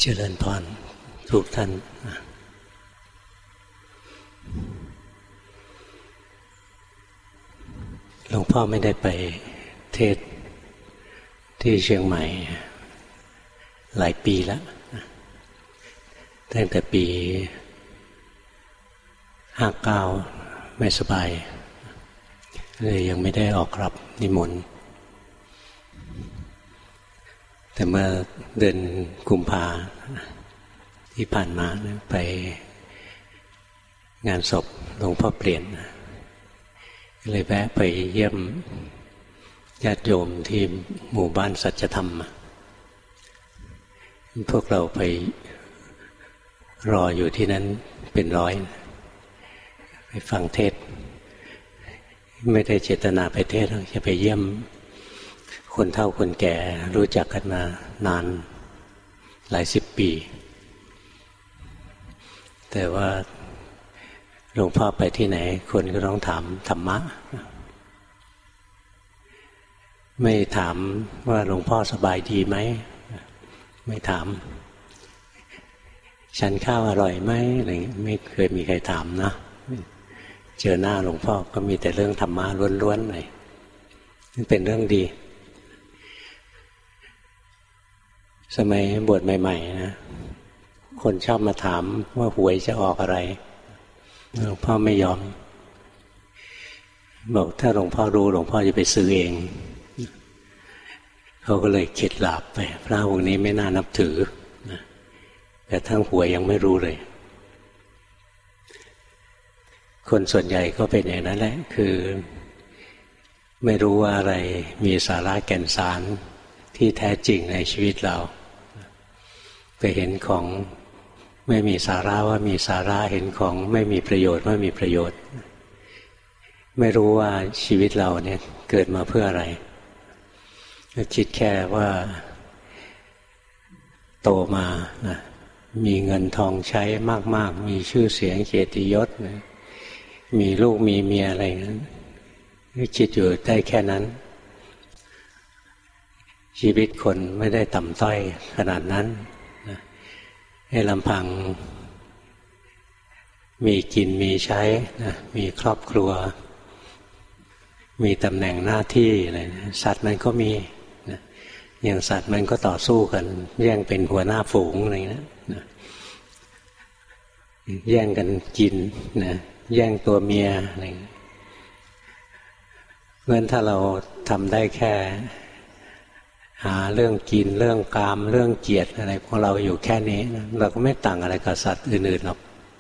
เจริญพรทุกท่านหลวงพ่อไม่ได้ไปเทศที่เชียงใหม่หลายปีแล้วตั้งแต่ปี59ไม่สบายเลยยังไม่ได้ออกรับนิมนต์แต่เมื่อเดือนกุมภาที่ผ่านมาไปงานศพหลวงพ่อเปลี่ยนเลยแวะไปเยี่ยมญาติโยมที่หมู่บ้านสัจธรรมพวกเราไปรออยู่ที่นั้นเป็นร้อยไปฟังเทศไม่ได้เจตนาไปเทศจะไปเยี่ยมคนเฒ่าคนแก่รู้จักกันมานานหลายสิบปีแต่ว่าหลวงพ่อไปที่ไหนคนก็ต้องถามธรรมะไม่ถามว่าหลวงพ่อสบายดีไหมไม่ถามฉันข้าวอร่อยไหมอะไรไม่เคยมีใครถามนะเจอหน้าหลวงพ่อก็มีแต่เรื่องธรรมะล้วนๆเลยนี่เป็นเรื่องดีสมัยบวชใหม่ๆนะคนชอบมาถามว่าหวยจะออกอะไรหลวงพ่อไม่ยอมบอกถ้าหลวงพ่อรู้หลวงพ่อจะไปซื้อเองเขาก็เลยเข็ดหลาบไปพระองค์นี้ไม่น่านับถือนะแต่ทั้งหวยยังไม่รู้เลยคนส่วนใหญ่ก็เป็นอย่างนั้นแหละคือไม่รู้ว่าอะไรมีสาระแก่นสารที่แท้จริงในชีวิตเราไปเห็นของไม่มีสาระว่ามีสาระเห็นของไม่มีประโยชน์ว่ามีประโยชน์ไม่รู้ว่าชีวิตเราเนี่ยเกิดมาเพื่ออะไรคิดแค่ว่าโตมานะมีเงินทองใช้มากๆมีชื่อเสียงเกียรติยศนะมีลูกมีเมียอะไรนั้นคิดอยู่ได้แค่นั้นชีวิตคนไม่ได้ต่ำต้อยขนาดนั้นนะให้ลำพังมีกินมีใช้นะมีครอบครัวมีตำแหน่งหน้าที่อะไรนะสัตว์มันก็มีนะอย่างสัตว์มันก็ต่อสู้กันแย่งเป็นหัวหน้าฝูงอะไรนะแย่งกันกินนะแย่งตัวเมียอะไรเพราะฉะนั้นถ้าเราทำได้แค่หาเรื่องกินเรื่องกามเรื่องเกียรติอะไรของเราอยู่แค่นี้นะเราก็ไม่ต่างอะไรกับสัตว์อื่นๆหรอก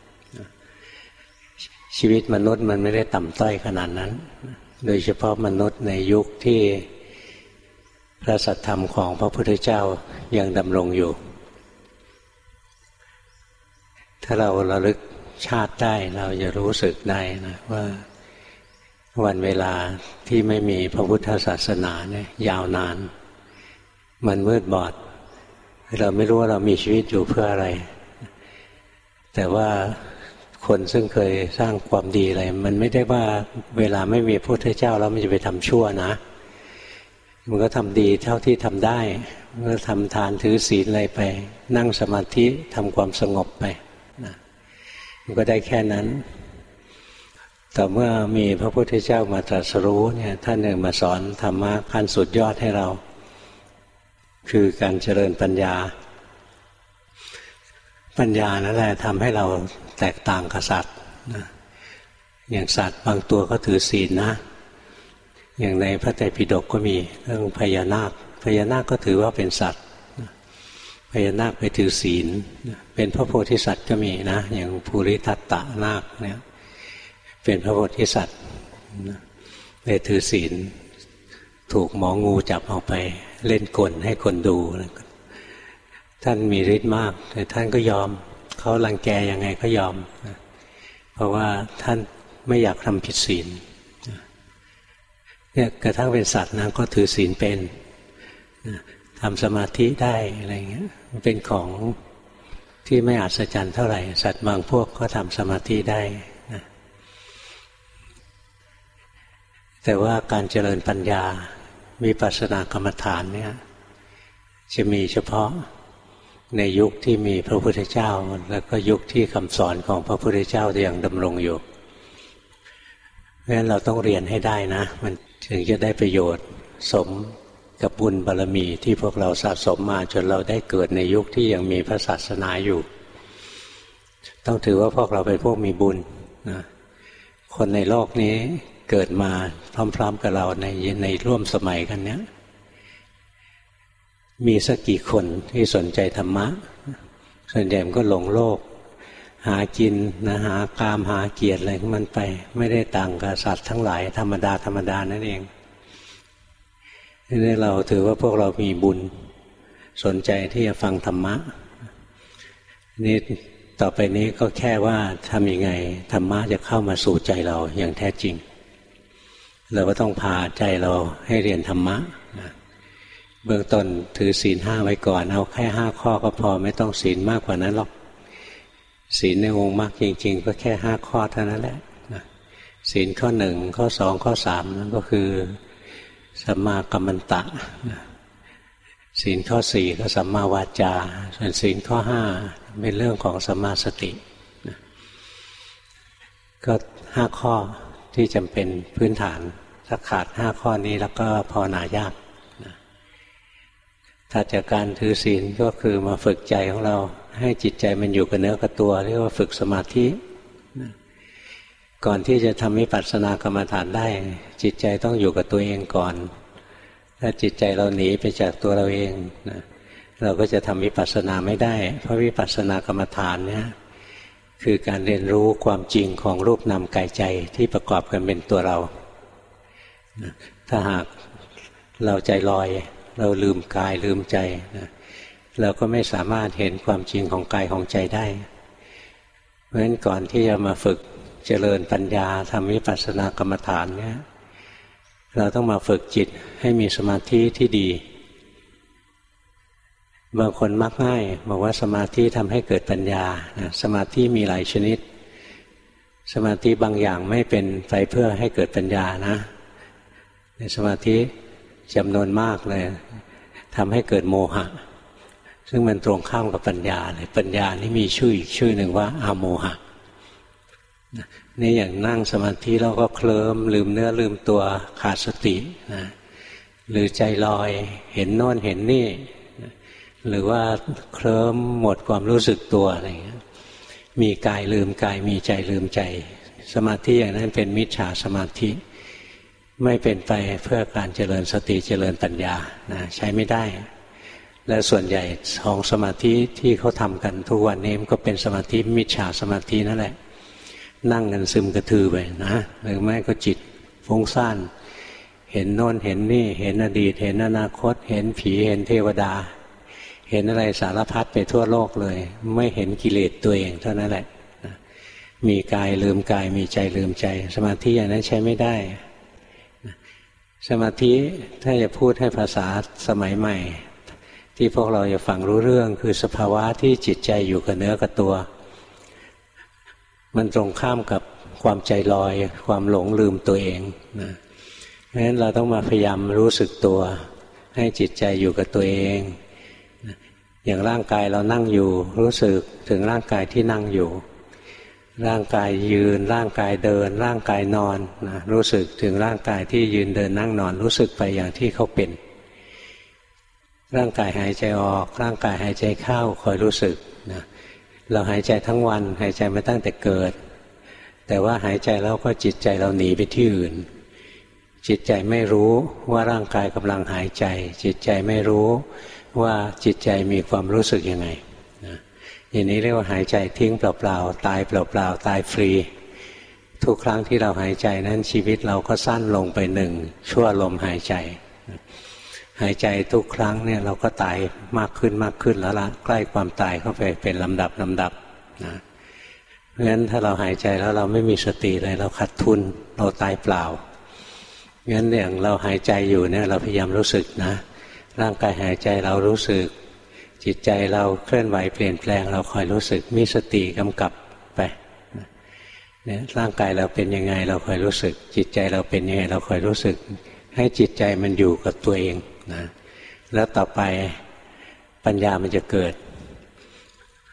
ชีวิตมนุษย์มันไม่ได้ต่ำต้อยขนาดนั้นโดยเฉพาะมนุษย์ในยุคที่พระสัทธรรมของพระพุทธเจ้ายังดำรงอยู่ถ้าเราระลึกชาติได้เราจะรู้สึกได้นะว่าวันเวลาที่ไม่มีพระพุทธศาสนาเนี่ยยาวนานมันมืดบอดเราไม่รู้ว่าเรามีชีวิตอยู่เพื่ออะไรแต่ว่าคนซึ่งเคยสร้างความดีอะไรมันไม่ได้ว่าเวลาไม่มีพระพุทธเจ้าแล้วมันจะไปทำชั่วนะมันก็ทำดีเท่าที่ทำได้มันก็ทำทานถือศีลอะไรไปนั่งสมาธิทำความสงบไปนะมันก็ได้แค่นั้นแต่เมื่อมีพระพุทธเจ้ามาตรัสรู้เนี่ยท่านหนึ่งมาสอนธรรมะขั้นสุดยอดให้เราคือการเจริญปัญญาปัญญานั่นแหละทำให้เราแตกต่างกับสัตว์นะอย่างสัตว์บางตัวก็ถือศีลนะอย่างในพระไตรปิฎกก็มีเรื่องพญานาคพญานาคก็ถือว่าเป็นสัตว์พญานาคไปถือศีลเป็นพระโพธิสัตว์ก็มีนะอย่างภูริทัตตนาคเนี่ยเป็นพระโพธิสัตว์ไปถือศีลถูกหมองูจับเอาไปเล่นกลให้คนดูท่านมีฤทธิ์มากแต่ท่านก็ยอมเขารังแกยังไงก็ยอมเพราะว่าท่านไม่อยากทำผิดศีลเนี่ยกระทั่งเป็นสัตว์นะก็ถือศีลเป็นทำสมาธิได้อะไรเงี้ยมันเป็นของที่ไม่อัศจรรย์เท่าไหร่สัตว์บางพวกก็ทำสมาธิได้นะแต่ว่าการเจริญปัญญาวิปัสสนากรรมฐานเนี่ยจะมีเฉพาะในยุคที่มีพระพุทธเจ้าแล้วก็ยุคที่คำสอนของพระพุทธเจ้ายังดำรงอยู่เพราะฉะนั้นเราต้องเรียนให้ได้นะมันถึงจะได้ประโยชน์สมกับบุญบารมีที่พวกเราสะสมมาจนเราได้เกิดในยุคที่ยังมีพระศาสนาอยู่ต้องถือว่าพวกเราเป็นพวกมีบุญนะคนในโลกนี้เกิดมาพร้อมๆกับเราในร่วมสมัยกันเนี้ยมีสักกี่คนที่สนใจธรรมะส่วนใหญ่มันก็หลงโลกหากินนะหากามหาเกียรติอะไรของมันไปไม่ได้ต่างกับสัตว์ทั้งหลายธรรมดานั่นเองนี่เราถือว่าพวกเรามีบุญสนใจที่จะฟังธรรมะนี่ต่อไปนี้ก็แค่ว่าทำยังไงธรรมะจะเข้ามาสู่ใจเราอย่างแท้จริงเราก็ต้องพาใจเราให้เรียนธรรมะเบื้องต้นถือศีล 5ไว้ก่อนเอาแค่5ข้อก็พอไม่ต้องศีลมากกว่านั้นหรอกศีลในองค์มรรคจริงๆก็แค่5ข้อเท่านั้นแหละศีลข้อ1ข้อ2ข้อ3นั่นก็คือสัมมากัมมันตะศีลข้อ4ก็สัมมาวาจาส่วนศีลข้อ5เป็นเรื่องของสัมมาสติก็5ข้อที่จำเป็นพื้นฐานถ้าขาด5ข้อนี้แล้วก็ภาวนายากถ้าจากการถือศีลก็คือมาฝึกใจของเราให้จิตใจมันอยู่กับเนื้อกับตัวเรียกว่าฝึกสมาธิก่อนที่จะทำวิปัสสนากรรมฐานได้จิตใจต้องอยู่กับตัวเองก่อนถ้าจิตใจเราหนีไปจากตัวเราเองนะเราก็จะทำวิปัสสนาไม่ได้เพราะวิปัสสนากรรมฐานเนี่ยคือการเรียนรู้ความจริงของรูปนามกายใจที่ประกอบกันเป็นตัวเราถ้าหากเราใจลอยเราลืมกายลืมใจนะเราก็ไม่สามารถเห็นความจริงของกายของใจได้เพราะฉะนั้นก่อนที่จะมาฝึกเจริญปัญญาทำวิปัสสนากรรมฐานเนี่ยเราต้องมาฝึกจิตให้มีสมาธิที่ดีบางคนมักง่ายบอกว่าสมาธิทำให้เกิดปัญญาสมาธิมีหลายชนิดสมาธิบางอย่างไม่เป็นไปเพื่อให้เกิดปัญญานะในสมาธิจำนวนมากเลยทำให้เกิดโมหะซึ่งมันตรงข้ามกับปัญญาเลยปัญญานี่มีชื่ออีกชื่อหนึ่งว่าอโมหะนี่อย่างนั่งสมาธิเราก็เคลิ้มลืมเนื้อลืมตัวขาดสตินะหรือใจลอยเห็นโน่นเห็นนี่หรือว่าเคลิ้มหมดความรู้สึกตัวอะไรอย่างเงี้ยมีกายลืมกายมีใจลืมใจสมาธิอย่างนั้นเป็นมิจฉาสมาธิไม่เป็นไปเพื่อการเจริญสติเจริญปัญญานะใช้ไม่ได้และส่วนใหญ่ของสมาธิที่เขาทำกันทุกวันนี้มันก็เป็นสมาธิมิจฉาสมาธินั่นแหละนั่งกันซึมกระทือไปนะหรือไม่ก็จิตฟุ้งซ่านเห็นโน่นเห็นนี่เห็นอดีตเห็นอนาคตเห็นผีเห็นเทวดาเห็นอะไรสารพัดไปทั่วโลกเลยไม่เห็นกิเลสตัวเองเท่านั้นแหละมีกายลืมกายมีใจลืมใจสมาธิอย่างนั้นใช้ไม่ได้สมาธิถ้าจะพูดให้ภาษาสมัยใหม่ที่พวกเราจะฟังรู้เรื่องคือสภาวะที่จิตใจอยู่กับเนื้อกับตัวมันตรงข้ามกับความใจลอยความหลงลืมตัวเองนะเพราะฉะนั้นเราต้องมาพยายามรู้สึกตัวให้จิตใจอยู่กับตัวเองนะอย่างร่างกายเรานั่งอยู่รู้สึกถึงร่างกายที่นั่งอยู่ร่างกายยืนร่างกายเดินร่างกายนอนนะรู้สึกถึงร่างกายที่ยืนเดินนั่งนอนรู้สึกไปอย่างที่เขาเป็นร่างกายหายใจออกร่างกายหายใจเข้าคอยรู้สึกนะเราหายใจทั้งวันหายใจมาตั้งแต่เกิดแต่ว่าหายใจแล้วก็จิตใจเราหนีไปที่อื่นจิตใจไม่รู้ว่าร่างกายกำลังหายใจจิตใจไม่รู้ว่าจิตใจมีความรู้สึกยังไงนะอย่างนี้เรียกว่าหายใจทิ้งเปล่าๆตายเปล่าๆตายฟรีทุกครั้งที่เราหายใจนั้นชีวิตเราก็สั้นลงไป1ชั่วลมหายใจหายใจทุกครั้งเนี่ยเราก็ตายมากขึ้นแล้วละใกล้ความตายเข้าไปเป็นลำดับนะเพราะฉะนั้นถ้าเราหายใจแล้วเราไม่มีสติเลยเราขาดทุนเราตายเปล่างั้นอย่างเราหายใจอยู่เนี่ยเราพยายามรู้สึกนะร่างกายหายใจเรารู้สึกจิตใจเราเคลื่อนไหวเปลี่ยนแปลงเราคอยรู้สึกมีสติกำกับไปเนี่ยร่างกายเราเป็นยังไงเราคอยรู้สึกจิตใจเราเป็นยังไงเราคอยรู้สึกให้จิตใจมันอยู่กับตัวเองนะแล้วต่อไปปัญญามันจะเกิด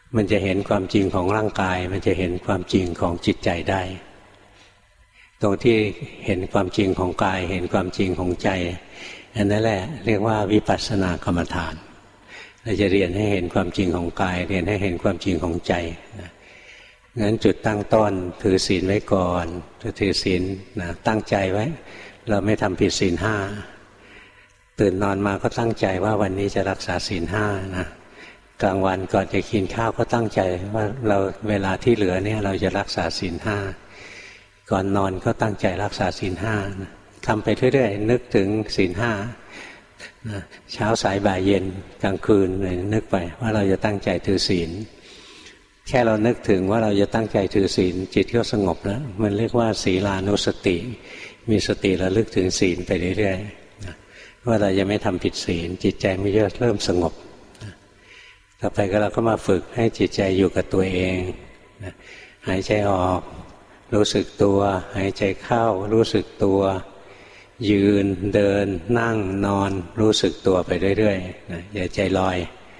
มันจะเห็นความจริงของร่างกายมันจะเห็นความจริงของจิตใจได้ตรงที่เห็นความจริงของกายเห็นความจริงของใจอันนั้นแหละเรียกว่าวิปัสสนากรรมฐานเราจะเรียนให้เห็นความจริงของกายเรียนให้เห็นความจริงของใจงั้นจุดตั้งต้นถือศีลไว้ก่อนถือศีลตั้งใจไว้เราไม่ทำผิดศีลห้าตื่นนอนมาก็ตั้งใจว่าวันนี้จะรักษาศีลห้านะกลางวันก่อนจะกินข้าวก็ตั้งใจว่าเราเวลาที่เหลือเนี่ยเราจะรักษาศีลห้าก่อนนอนก็ตั้งใจรักษาศีลห้าทำไปเรื่อยๆนึกถึงศีลห้าเช้าสายบ่ายเย็นกลางคืนนึกไปว่าเราจะตั้งใจถือศีลแค่เรานึกถึงว่าเราจะตั้งใจถือศีลจิตก็สงบแล้วมันเรียกว่าศีลานุสติมีสติระลึกถึงศีลไปเรื่อยๆว่าเราจะไม่ทำผิดศีลจิตใจมันจะเริ่มสงบต่อไปก็เราก็มาฝึกให้จิตใจอยู่กับตัวเองหายใจออกรู้สึกตัวหายใจเข้ารู้สึกตัวยืนเดินนั่งนอนรู้สึกตัวไปเรื่อยๆอย่าใจลอย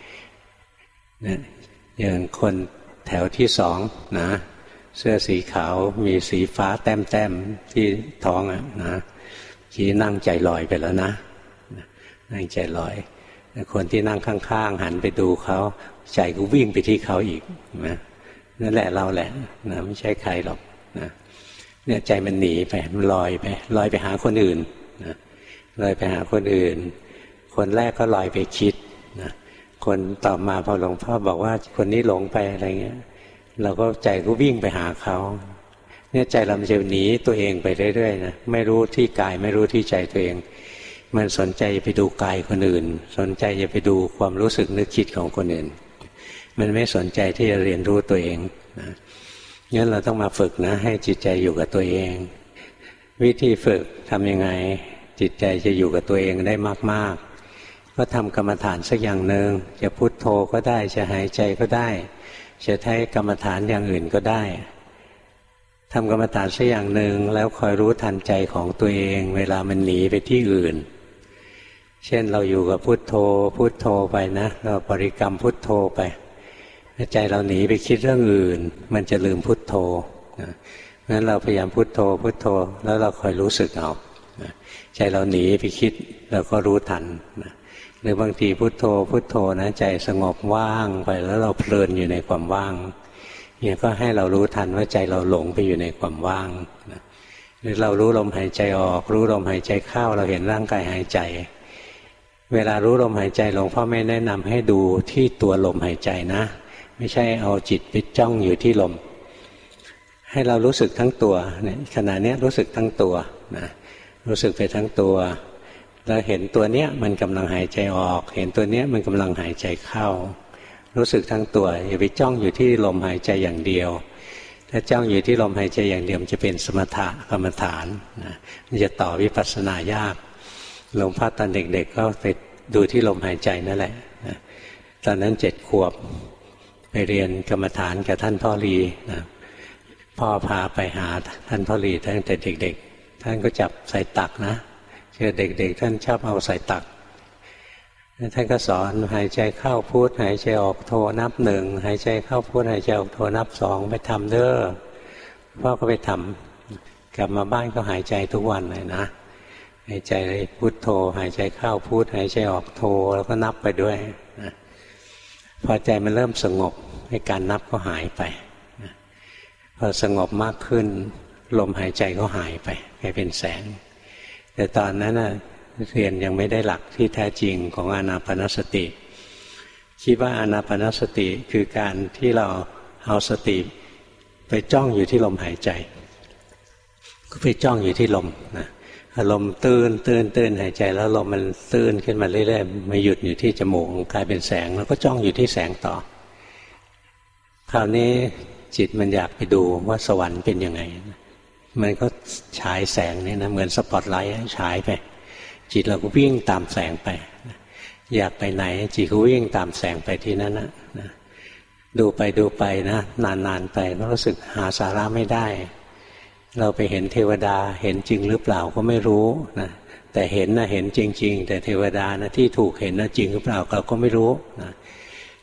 อย่างคนแถวที่สองนะเสื้อสีขาวมีสีฟ้าแต้มๆที่ท้องนะที่นั่งใจลอยไปแล้วนะนั่งใจลอยคนที่นั่งข้างๆหันไปดูเขาใจก็วิ่งไปที่เขาอีกนะนั่นแหละเราแหละนะไม่ใช่ใครหรอกนะเนี่ยใจมันหนีไปมันลอยไปหาคนอื่นนะลอยไปหาคนอื่นคนแรกก็ลอยไปคิดนะคนต่อมาพอหลวงพ่อบอกว่าคนนี้หลงไปอะไรเงี้ยเราก็ใจก็วิ่งไปหาเขาเนี่ยใจเราจะหนีตัวเองไปเรื่อยๆนะไม่รู้ที่กายไม่รู้ที่ใจตัวเองมันสนใจไปดูกายคนอื่นสนใจจะไปดูความรู้สึกนึกคิดของคนอื่นมันไม่สนใจที่จะเรียนรู้ตัวเองนะงั้นเราต้องมาฝึกนะให้จิตใจอยู่กับตัวเองวิธีฝึกทำยังไงจิตใจจะอยู่กับตัวเองได้มากๆก็ทำกรรมฐานสักอย่างหนึ่งจะพุทโธก็ได้จะหายใจก็ได้จะใช้กรรมฐานอย่างอื่นก็ได้ทำกรรมฐานสักอย่างหนึ่งแล้วคอยรู้ทันใจของตัวเองเวลามันหนีไปที่อื่นเช่นเราอยู่กับพุทโธพุทโธไปนะเราบริกรรมพุทโธไปใจเราหนีไปคิดเรื่องอื่นมันจะลืมพุทโธงั้นเราพยายามพุทโธพุทโธแล้วเราคอยรู้สึกเอาใจเราหนีไปคิดเราก็รู้ทันหรือบางทีพุทโธพุทโธนะใจสงบว่างไปแล้วเราเพลินอยู่ในความว่างเนี่ยก็ให้เรารู้ทันว่าใจเราหลงไปอยู่ในความว่างหรือเรารู้ลมหายใจออกรู้ลมหายใจเข้าเราเห็นร่างกายหายใจเวลารู้ลมหายใจหลวงพ่อไม่แนะนำให้ดูที่ตัวลมหายใจนะไม่ใช่เอาจิตไปจ้องอยู่ที่ลมให้เรารู้สึกทั้งตัวเนี่ยขณะนี้รู้สึกทั้งตัวนะรู้สึกไปทั้งตัวแล้วเห็นตัวเนี้ยมันกำลังหายใจออกเห็นตัวเนี้ยมันกำลังหายใจเข้ารู้สึกทั้งตัวอย่าไปจ้องอยู่ที่ลมหายใจอย่างเดียวถ้าจ้องอยู่ที่ลมหายใจอย่างเดียวมันจะเป็นสมถะกรรมฐานนะมันจะต่อวิปัสสนายากหลวงพ่อตอนเด็กๆก็ไปดูที่ลมหายใจนั่นแหละนะตอนนั้น7 ขวบไปเรียนกรรมฐานกับท่านพ่อลีนะพ่อพาไปหาท่านพ่อลีตั้งแต่เด็กๆท่านก็จับใส่ตักนะเชื่อเด็กๆท่านชอบเอาใส่ตักท่านก็สอนหายใจเข้าพุทหายใจออกโทนับ1หายใจเข้าพุทหายใจออกโทนับ2ไปทำเด้อพ่อก็ไปทำกลับมาบ้านก็หายใจทุกวันเลยนะหายใจพุทโธหายใจเข้าพุทหายใจออกโทแล้วก็นับไปด้วยนะพอใจมันเริ่มสงบให้การนับก็หายไปนะพอสงบมากขึ้นลมหายใจก็หายไปกลายเป็นแสงแต่ตอนนั้นนะเรียนยังไม่ได้หลักที่แท้จริงของอานาปานสติคิดว่าอานาปานสติคือการที่เราเอาสติไปจ้องอยู่ที่ลมหายใจก็ไปจ้องอยู่ที่ลมนะลมตื้นหายใจแล้วลมมันตื้นขึ้นมาเรื่อยๆมาหยุดอยู่ที่จมูกกลายเป็นแสงแล้วก็จ้องอยู่ที่แสงต่อคราวนี้จิตมันอยากไปดูว่าสวรรค์เป็นยังไงมันก็ฉายแสงนี่นะเหมือนสปอตไลท์ฉายไปจิตเราก็วิ่งตามแสงไปอยากไปไหนจิตก็วิ่งตามแสงไปที่นั่นนะดูไปนะนานๆไปก็รู้สึกหาสาระไม่ได้เราไปเห็นเทวดาเห็นจริงหรือเปล่าก็ไม่รู้นะแต่เห็นนะเห็นจริงๆแต่เทวดานะที่ถูกเห็นนะจริงหรือเปล่าเราก็ไม่รู้นะ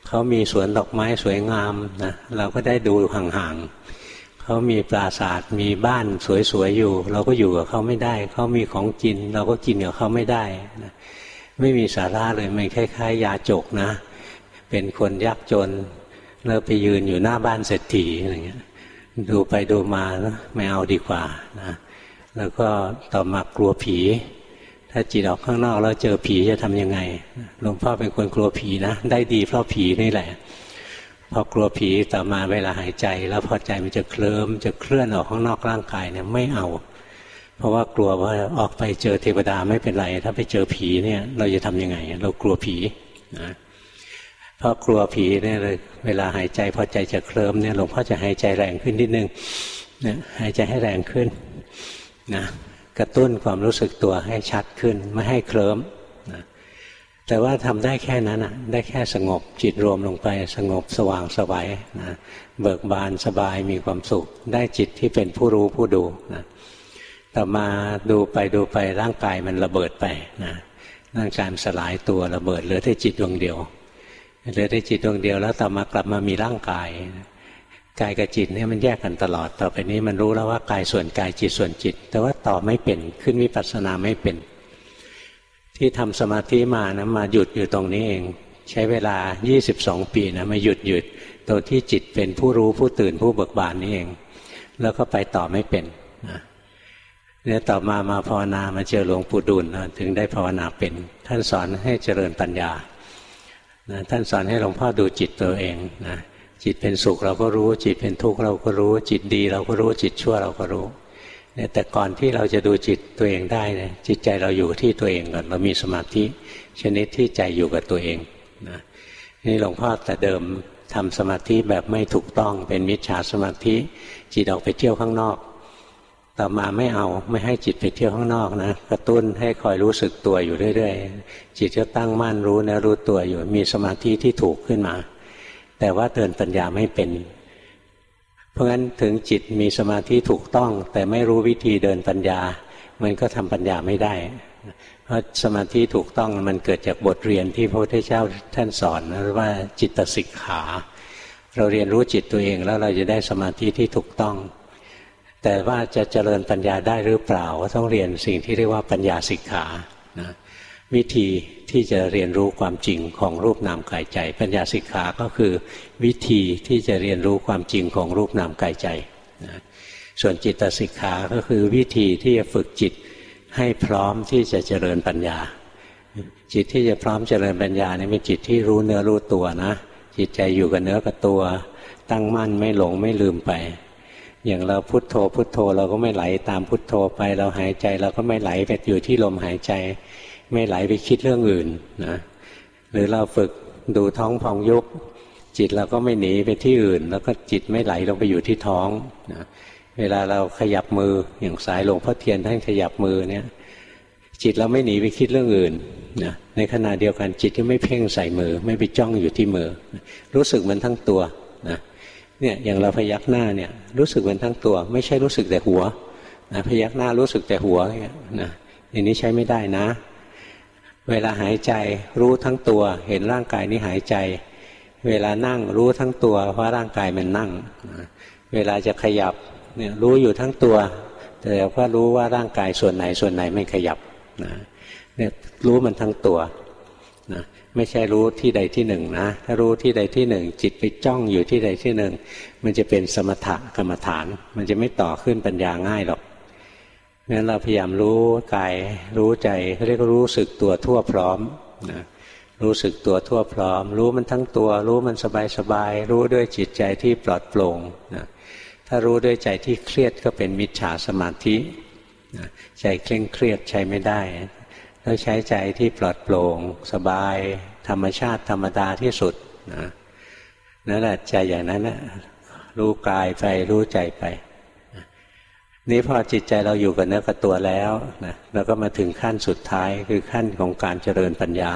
เขามีสวนดอกไม้สวยงามนะเราก็ได้ดูห่างๆเขามีปราสาทมีบ้านสวยๆอยู่เราก็อยู่กับเขาไม่ได้เขามีของกินเราก็กินกับเขาไม่ได้นะไม่มีสาระเลยมันคล้ายๆยาจกนะเป็นคนยากจนแล้วไปยืนอยู่หน้าบ้านเศรษฐีอะไรเงี้ยดูไปดูมาไม่เอาดีกว่านะแล้วก็ต่อมากลัวผีถ้าจิตออกข้างนอกแล้วเจอผีจะทำยังไงหลวงพ่อเป็นคนกลัวผีนะได้ดีเพราะผีนี่แหละพอกลัวผีต่อมาเวลาหายใจแล้วพอใจมันจะเคลิ้มจะเคลื่อนออกข้างนอกร่างกายเนี่ยไม่เอาเพราะว่ากลัวว่าออกไปเจอเทวดาไม่เป็นไรถ้าไปเจอผีเนี่ยเราจะทำยังไงเรากลัวผีนะเพราะกลัวผีเนี่ยเลยเวลาหายใจพอใจจะเคลิ้มเนี่ยหลวงพ่อจะหายใจแรงขึ้นนิดนึงเนี่ยหายใจให้แรงขึ้นนะกระตุ้นความรู้สึกตัวให้ชัดขึ้นไม่ให้เคลิ้มนะแต่ว่าทำได้แค่นั้นอ่ะได้แค่สงบจิตรวมลงไปสงบสว่างสบายนะเบิกบานสบายมีความสุขได้จิตที่เป็นผู้รู้ผู้ดูนะต่อมาดูไปร่างกายมันระเบิดไปนะร่างกายมันสลายตัวระเบิดเหลือแต่จิตดวงเดียวเหลือแต่จิตดวงเดียวแล้วต่อมากลับมามีร่างกายกายกับจิตเนี่ยมันแยกกันตลอดต่อไปนี้มันรู้แล้วว่ากายส่วนกายจิตส่วนจิตแต่ว่าต่อไม่เป็นขึ้นวิปัสสนาไม่เป็นที่ทำสมาธิมานะมาหยุดอยู่ตรงนี้เองใช้เวลา22ปีนะมาหยุดตัวที่จิตเป็นผู้รู้ผู้ตื่นผู้เบิกบานนี่เองแล้วก็ไปต่อไม่เป็นนะเนี่ยต่อมาภาวนามาเจอหลวงปู่ดูลนะถึงได้ภาวนาเป็นท่านสอนให้เจริญปัญญานะท่านสอนให้หลวงพ่อดูจิตตัวเองนะจิตเป็นสุขเราก็รู้จิตเป็นทุกข์เราก็รู้จิตดีเราก็รู้จิตชั่วเราก็รู้เนี่ยแต่ก่อนที่เราจะดูจิตตัวเองได้เนี่ยจิตใจเราอยู่ที่ตัวเองก่อนเรามีสมาธิชนิดที่ใจอยู่กับตัวเองนะนี่หลวงพ่อแต่เดิมทำสมาธิแบบไม่ถูกต้องเป็นมิจฉาสมาธิจิตออกไปเที่ยวข้างนอกต่อมาไม่ให้จิตไปเที่ยวข้างนอกนะกระตุ้นให้คอยรู้สึกตัวอยู่เรื่อยๆจิตก็ตั้งมั่นรู้นะรู้ตัวอยู่มีสมาธิที่ถูกขึ้นมาแต่ว่าเดินปัญญาไม่เป็นเพราะงั้นถึงจิตมีสมาธิถูกต้องแต่ไม่รู้วิธีเดินปัญญามันก็ทำปัญญาไม่ได้เพราะสมาธิถูกต้องมันเกิดจากบทเรียนที่พระพุทธเจ้าท่านสอนนะว่าจิตสิกขาเราเรียนรู้จิตตัวเองแล้วเราจะได้สมาธิที่ถูกต้องแต่ว่าจะเจริญปัญญาได้หรือเปล่าก็ต้องเรียนสิ่งที่เรียกว่าปัญญาสิกขานะวิธีที่จะเรียนรู้ความจริงของรูปนามกายใจปัญญาสิกขาก็คือวิธีที่จะเรียนรู้ความจริงของรูปนามกายใจนะส่วนจิตสิกขาก็คือวิธีที่จะฝึกจิตให้พร้อมที่จะเจริญปัญญาจิตที่จะพร้อมเจริญปัญญาเนี่ยเป็นจิตที่รู้เนื้อรู้ตัวนะจิตใจอยู่กับเนื้อกับตัวตั้งมั่นไม่หลงไม่ลืมไปอย่างเราพุทโธพุทโธเราก็ไม่ไหลตามพุทโธไปเราหายใจเราก็ไม่ไหลไปอยู่ที่ลมหายใจไม่ไหลไปคิดเรื่องอื่นนะหรือเราฝึกดูท้องพองยุบจิตเราก็ไม่หนีไปที่อื่นแล้วก็จิตไม่ไหลลงไปอยู่ที่ท้องนะเวลาเราขยับมืออย่างสายหลวงพ่อเทียนท่านขยับมือเนี่ยจิตเราไม่หนีไปคิดเรื่องอื่นนะในขณะเดียวกันจิตที่ไม่เพ่งใส่มือไม่ไปจ้องอยู่ที่มือรู้สึกมันทั้งตัวนะเนี่ยอย่างเราพยักหน้าเนี่ยรู้สึกมันทั้งตัวไม่ใช่รู้สึกแต่หัวนะพยักหน้ารู้สึกแต่หัวนะอย่างนี้ใช้ไม่ได้นะเวลาหายใจรู้ทั้งตัวเห็นร่างกายนี้หายใจเวลานั่งรู้ทั้งตัวว่าร่างกายมันนั่งเวลาจะขยับเนี่ยรู้อยู่ทั้งตัวแต่ว่ารู้ว่าร่างกายส่วนไหนไม่ขยับนะเนี่ยรู้มันทั้งตัวนะไม่ใช่รู้ที่ใดที่หนึ่งนะถ้ารู้ที่ใดที่หนึ่งจิตไปจ้องอยู่ที่ใดที่หนึ่งมันจะเป็นสมถกรรมฐานมันจะไม่ต่อขึ้นปัญญาง่ายหรอกงั้นเราพยายามรู้กายรู้ใจเขาเรียกรู้สึกตัวทั่วพร้อมนะรู้สึกตัวทั่วพร้อมรู้มันทั้งตัวรู้มันสบายรู้ด้วยจิตใจที่ปลอดโปร่งนะถ้ารู้ด้วยใจที่เครียดก็เป็นมิจฉาสมาธินะใจเคร่งเครียดใช้ไม่ได้ต้องใช้ใจที่ปลอดโปร่งสบายธรรมชาติธรรมดาที่สุดนะนั่นแหละใจอย่างนั้นนะรู้กายไปรู้ใจไปนี่พอจิตใจเราอยู่กับเนื้อกับตัวแล้วนะเราก็มาถึงขั้นสุดท้ายคือขั้นของการเจริญปัญญา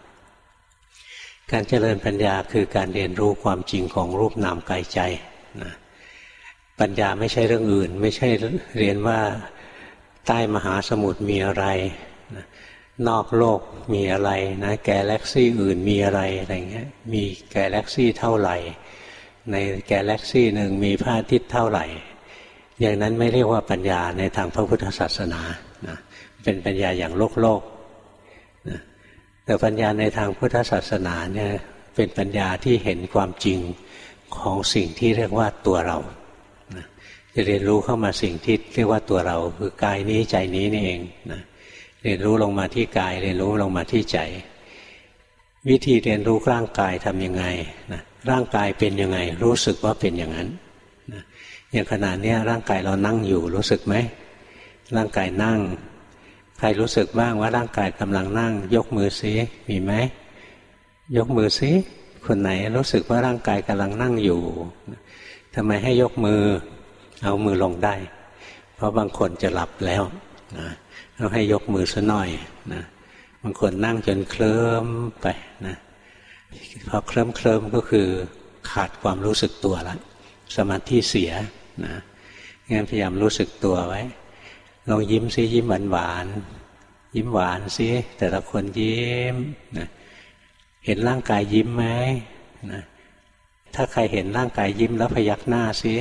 การเจริญปัญญาคือการเรียนรู้ความจริงของรูปนามกายใจนะปัญญาไม่ใช่เรื่องอื่นไม่ใช่เรียนว่าใต้มหาสมุทรมีอะไรนะนอกโลกมีอะไรนะแกาแล็กซี่อื่นมีอะไรเงี้ยมีแกาแล็กซี่เท่าไหร่ในแกาแล็กซี่หนึ่งมีพระอาทิตย์เท่าไหร่อย่างนั้นไม่เรียกว่าปัญญาในทางพระพุทธศาสนานะเป็นปัญญาอย่างโลกนะแต่ปัญญาในทางพุทธศาสนาเนี่ยเป็นปัญญาที่เห็นความจริงของสิ่งที่เรียกว่าตัวเรานะจะเรียนรู้เข้ามาสิ่งที่เรียกว่าตัวเราคือกายนี้ใจนี้นี่เองนะเรียนรู้ลงมาที่กายเรียนรู้ลงมาที่ใจวิธีเรียนรู้ร่างกายทำยังไงนะร่างกายเป็นยังไงรู้สึกว่าเป็นอย่างนั้นนะอย่างขณะนี้ร่างกายเรานั่งอยู่รู้สึกไหมร่างกายนั่งใครรู้สึกบ้างว่าร่างกายกำลังนั่งยกมือซิมีไหมยกมือซิคนไหนรู้สึกว่าร่างกายกำลังนั่งอยู่ทำไมให้ยกมือเอามือลงได้เพราะบางคนจะหลับแล้วนะต้องให้ยกมือซะหน่อยนะบางคนนั่งจนเคลิ้มไปนะพอเคลิ้มก็คือขาดความรู้สึกตัวแล้วสมาธิเสียนะงั้นพยายามรู้สึกตัวไว้ลองยิ้มซิยิ้มหวานยิ้มหวานซิแต่ละคนยิ้มนะเห็นร่างกายยิ้มไหมนะถ้าใครเห็นร่างกายยิ้มแล้วพยักหน้าซิ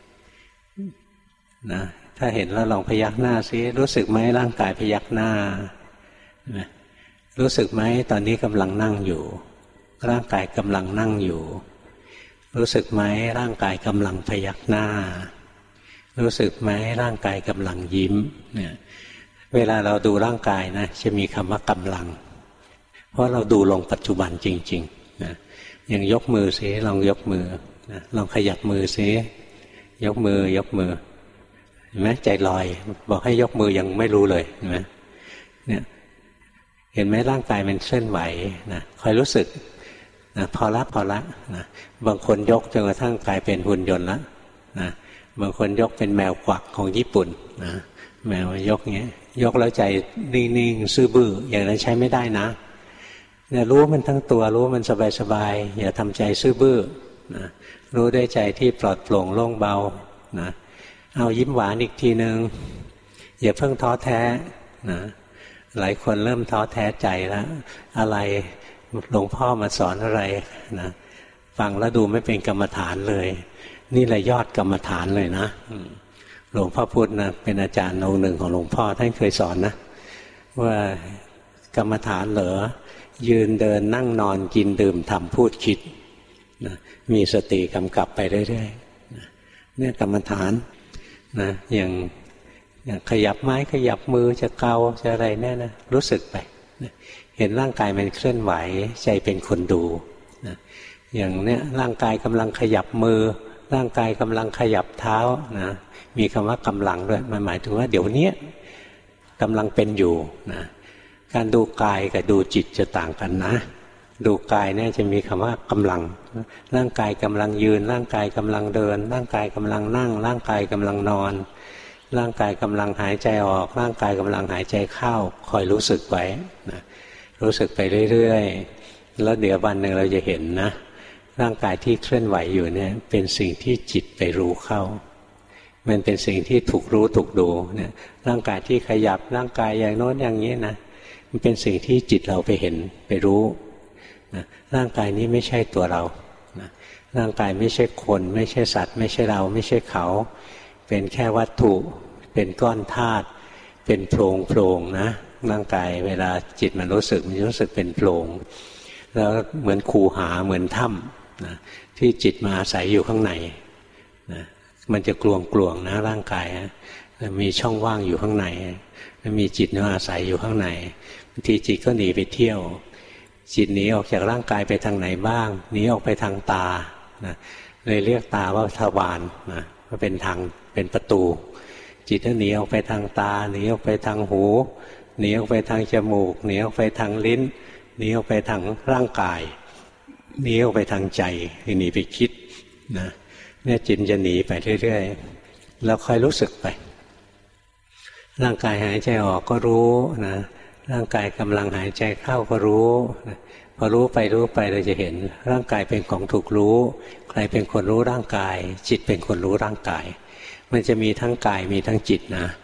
นะถ้าเห็นแล้วลองพยักหน้าซิรู้สึกไหมร่างกายพยักหน้านะรู้สึกไหมตอนนี้กำลังนั่งอยู่ร่างกายกำลังนั่งอยู่รู้สึกไหมร่างกายกำลังพยักหน้ารู้สึกไหมร่างกายกำลังยิ้มเนี่ยเวลาเราดูร่างกายนะจะมีคำว่ากำลังเพราะเราดูลงปัจจุบันจริงๆนะอย่างยกมือซิลองยกมือนะลองขยับมือซิยกมือเห็นไหมใจลอยบอกให้ยกมือยังไม่รู้เลยเห็นไหมเนี่ยเห็นไหมร่างกายมันเคลื่อนไหวนะคอยรู้สึกนะพอละนะบางคนยกจนกระทั่งกลายเป็นหุ่นยนต์ละนะบางคนยกเป็นแมวกวักของญี่ปุ่นนะแมวยกเงี้ยยกแล้วใจนิ่งๆซื่อบื้ออย่างนั้นใช้ไม่ได้นะเนี่ยรู้มันทั้งตัวรู้มันสบายๆอย่าทำใจซื่อบื้อนะรู้ด้วยใจที่ปลอดโปร่งโล่งเบานะเอายิ้มหวานอีกทีนึงอย่าเพิ่งท้อแท้นะหลายคนเริ่มท้อแท้ใจแล้วอะไรหลวงพ่อมาสอนอะไรนะฟังแล้วดูไม่เป็นกรรมฐานเลยนี่แหละยอดกรรมฐานเลยนะหลวงพ่อพุธนะเป็นอาจารย์องค์หนึ่งของหลวงพ่อท่านเคยสอนนะว่ากรรมฐานเหรอยืนเดินนั่งนอนกินดื่มทำพูดคิดนะมีสติกำกับไปเรื่อยๆเนี่ยกรรมฐานนะอย่างขยับไม้ขยับมือจะเกาจะอะไรแน่นะรู้สึกไปนะเห็นร่างกายมันเคลื่อนไหวใจเป็นคนดูนะอย่างเนี้ยร่างกายกำลังขยับมือร่างกายกำลังขยับเท้านะมีคำว่ากำลังด้วยมันหมายถึงว่าเดี๋ยวนี้กำลังเป็นอยู่นะการดูกายกับดูจิตจะต่างกันนะดูกายเนี่ยจะมีคำว่ากำลังร่างกายกำลังยืนร่างกายกำลังเดินร่างกายกำลังนั่งร่างกายกำลังนอนร่างกายกำลังหายใจออกร่างกายกำลังหายใจเข้าคอยรู้สึกไว้นะรู้สึกไปเรื่อยๆแล้วเดี๋ยววันหนึ่งเราจะเห็นนะร่างกายที่เคลื่อนไหวอยู่เนี่ยเป็นสิ่งที่จิตไปรู้เข้ามันเป็นสิ่งที่ถูกรู้ถูกดูเนี่ยร่างกายที่ขยับร่างกายอย่างโน้นอย่างนี้นะมันเป็นสิ่งที่จิตเราไปเห็นไปรู้นะร่างกายนี้ไม่ใช่ตัวเรานะร่างกายไม่ใช่คนไม่ใช่สัตว์ไม่ใช่เราไม่ใช่เขาเป็นแค่วัตถุเป็นก้อนธาตุเป็นโพรงนะร่างกายเวลาจิตมันรู้สึกเป็นโพรงแล้วเหมือนคูหาเหมือนถ้ำนะที่จิตมาอาศัยอยู่ข้างในนะมันจะกลวงนะร่างกายนะมีช่องว่างอยู่ข้างในมีจิตมาอาศัยอยู่ข้างในบางทีจิตก็หนีไปเที่ยวจิตหนีออกจากร่างกายไปทางไหนบ้างหนีออกไปทางตานะเลยเรียกตาว่าทวารนะก็เป็นทางเป็นประตูจิตก็หนีออกไปทางตาหนีออกไปทางหูหนีออกไปทางจมูกหนีออกไปทางลิ้นหนีออกไปทางร่างกายหนีออกไปทางใจหนีไปคิดนะเนี่ยจิตจะหนีไปเรื่อยๆแล้วค่อยรู้สึกไปร่างกายหายใจออกก็รู้นะร่างกายกำลังหายใจเข้าก็รู้นะพอรู้ไปเราจะเห็นร่างกายเป็นของถูกรู้ใครเป็นคนรู้ร่างกายจิตเป็นคนรู้ร่างกายมันจะมีทั้งกายมีทั้งจิตนะ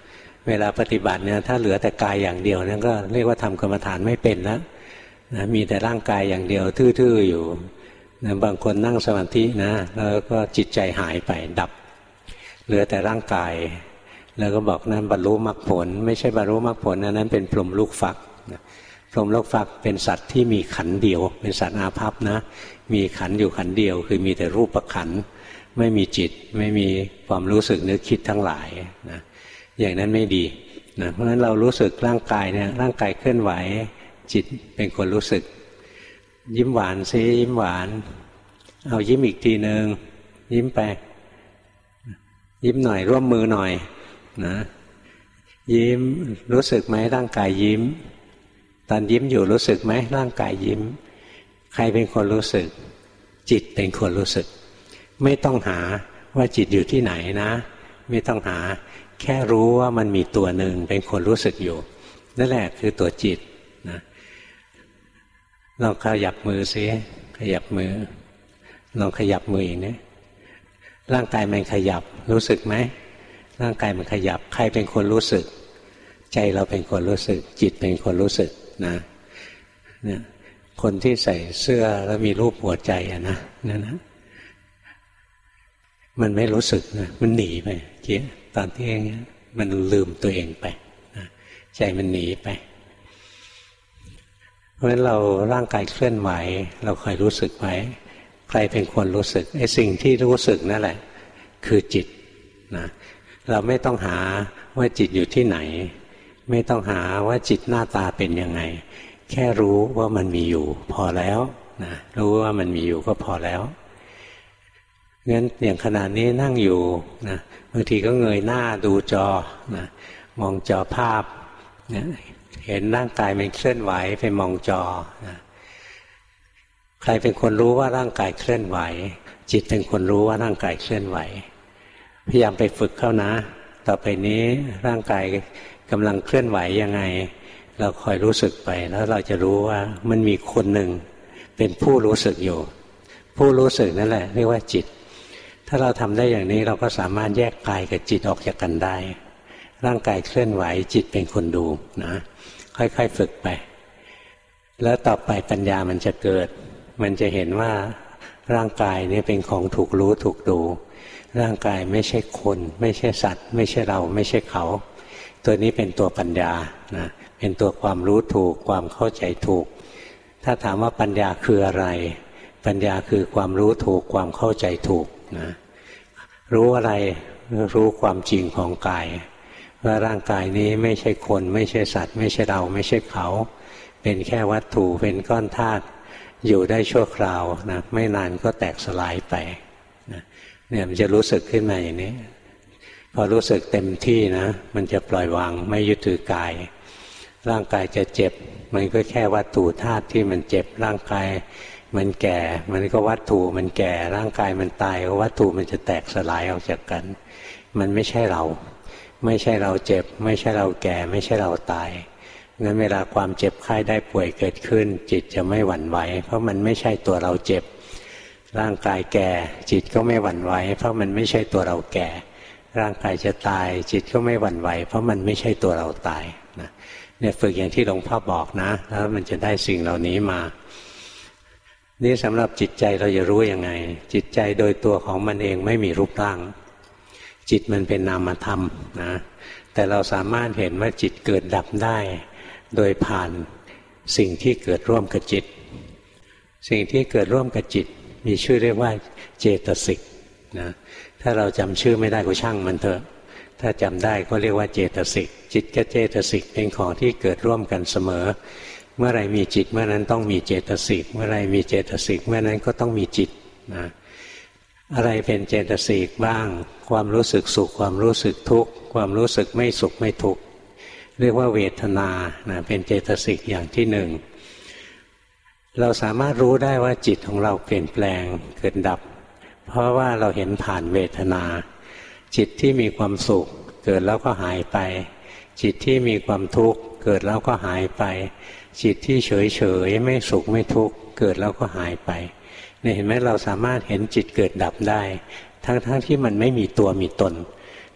เวลาปฏิบัติเนี่ยถ้าเหลือแต่กายอย่างเดียวนั่นก็เรียกว่าทำกรรมฐานไม่เป็นแล้วนะมีแต่ร่างกายอย่างเดียวทื่อๆอยู่นะบางคนนั่งสมาธินะแล้วก็จิตใจหายไปดับเหลือแต่ร่างกายแล้วก็บอกนั้นบรรลุมรรคผลไม่ใช่บรรลุมรรคผลนั้นเป็นพรหมลูกฟักพรหมลูกฟักเป็นสัตว์ที่มีขันธ์เดียวเป็นสัตว์อาภัพนะมีขันธ์อยู่ขันธ์เดียวคือมีแต่รูปขันธ์ไม่มีจิตไม่มีความรู้สึกนึกคิดทั้งหลายนะอย่างนั้นไม่ดีนะเพราะฉะนั้นเรารู้สึกร่างกายเนี่ยร่างกายเคลื่อนไหวจิตเป็นคนรู้สึกยิ้มหวานซิยิ้มหวานเอายิ้มอีกทีนึงยิ้มไปยิ้มหน่อยร่วมมือหน่อยนะยิ้มรู้สึกไหมร่างกายยิ้มตอนยิ้มอยู่รู้สึกไหมร่างกายยิ้มใครเป็นคนรู้สึกจิตเป็นคนรู้สึกไม่ต้องหาว่าจิตอยู่ที่ไหนนะไม่ต้องหาแค่รู้ว่ามันมีตัวหนึ่งเป็นคนรู้สึกอยู่นั่นแหละคือตัวจิตนะลองขยับมือซิขยับมือลองขยับมืออย่างนี้ร่างกายมันขยับรู้สึกไหมร่างกายมันขยับใครเป็นคนรู้สึกใจเราเป็นคนรู้สึกจิตเป็นคนรู้สึกนะเนี่ยคนที่ใส่เสื้อแล้วมีรูปหัวใจอะนะนั่นนะมันไม่รู้สึกนะมันหนีไปเกี้ยตอนที่มันลืมตัวเองไปนะใจมันหนีไปเพราะฉะนั้นเราร่างกายเคลื่อนไหวเราคอยรู้สึกไว้ใครเป็นคนรู้สึกไอ้สิ่งที่รู้สึกนั่นแหละคือจิตนะเราไม่ต้องหาว่าจิตอยู่ที่ไหนไม่ต้องหาว่าจิตหน้าตาเป็นยังไงแค่รู้ว่ามันมีอยู่พอแล้วนะรู้ว่ามันมีอยู่ก็พอแล้วงั้นอย่างขนาดนี้นั่งอยู่นะบางทีก็เงยหน้าดูจอนะมองจอภาพนะเห็นร่างกายมันเคลื่อนไหวไปมองจอนะใครเป็นคนรู้ว่าร่างกายเคลื่อนไหวจิตเป็นคนรู้ว่าร่างกายเคลื่อนไหวพยายามไปฝึกเข้านะต่อไปนี้ร่างกายกำลังเคลื่อนไหวยังไงเราคอยรู้สึกไปแล้วเราจะรู้ว่ามันมีคนหนึ่งเป็นผู้รู้สึกอยู่ผู้รู้สึกนั่นแหละเรียกว่าจิตถ้าเราทำได้อย่างนี้เราก็สามารถแยกกายกับจิตออกจากกันได้ร่างกายเคลื่อนไหวจิตเป็นคนดูนะค่อยๆฝึกไปแล้วต่อไปปัญญามันจะเกิดมันจะเห็นว่าร่างกายนี้เป็นของถูกรู้ถูกดูร่างกายไม่ใช่คนไม่ใช่สัตว์ไม่ใช่เราไม่ใช่เขาตัวนี้เป็นตัวปัญญานะเป็นตัวความรู้ถูกความเข้าใจถูกถ้าถามว่าปัญญาคืออะไรปัญญาคือความรู้ถูกความเข้าใจถูกนะรู้อะไรรู้ความจริงของกายว่าร่างกายนี้ไม่ใช่คนไม่ใช่สัตว์ไม่ใช่เราไม่ใช่เขาเป็นแค่วัตถุเป็นก้อนธาตุอยู่ได้ชั่วคราวนะไม่นานก็แตกสลายไปนะเนี่ยมันจะรู้สึกขึ้นมาอย่างนี้พอรู้สึกเต็มที่นะมันจะปล่อยวางไม่ยึดถือกายร่างกายจะเจ็บมันก็แค่วัตถุธาตุที่มันเจ็บร่างกายมันแก่มันก็วัตถุมันแก่ร่างกายมันตายก็วัตถุมันจะแตกสลายออกจากกันมันไม่ใช่เราไม่ใช่เราเจ็บไม่ใช่เราแก่ไม่ใช่เราตายงั้นเวลาความเจ็บไข้ได้ป่วยเกิดขึ้นจิตจะไม่หวั่นไหวเพราะมันไม่ใช่ตัวเราเจ็บร่างกายแก่จิตก็ไม่หวั่นไหวเพราะมันไม่ใช่ตัวเราแก่ร่างกายจะตายจิตก็ไม่หวั่นไหวเพราะมันไม่ใช่ตัวเราตายนะเนี่ยฝึกอย่างที่หลวงพ่อบอกนะแล้วมันจะได้สิ่งเหล่านี้มานี่สำหรับจิตใจเราจะรู้ยังไงจิตใจโดยตัวของมันเองไม่มีรูปร่างจิตมันเป็นนามธรรมนะแต่เราสามารถเห็นว่าจิตเกิดดับได้โดยผ่านสิ่งที่เกิดร่วมกับจิตสิ่งที่เกิดร่วมกับจิตมีชื่อเรียกว่าเจตสิกนะถ้าเราจำชื่อไม่ได้ก็ช่างมันเถอะถ้าจำได้ก็เรียกว่าเจตสิกจิตกับเจตสิกเป็นของที่เกิดร่วมกันเสมอเมื่อไรมีจิตเมื่อนั้นต้องมีเจตสิกเมื่อไรมีเจตสิกเมื่อนั้นก็ต้องมีจิตนะอะไรเป็นเจตสิกบ้างความรู้สึกสุขความรู้สึกทุกข์ความรู้สึกไม่สุขไม่ทุกข์เรียกว่าเวทนานะเป็นเจตสิกอย่างที่หนึ่งเราสามารถรู้ได้ว่าจิตของเราเปลี่ยนแปลงเกิดดับเพราะว่าเราเห็นผ่านเวทนาจิตที่มีความสุขเกิดแล้วก็หายไปจิตที่มีความทุกข์เกิดแล้วก็หายไปจิตที่เฉยเฉยไม่สุขไม่ทุกข์เกิดแล้วก็หายไปเนี่ยเห็นไหมเราสามารถเห็นจิตเกิดดับได้ทั้งที่มันไม่มีตัวมีตนแ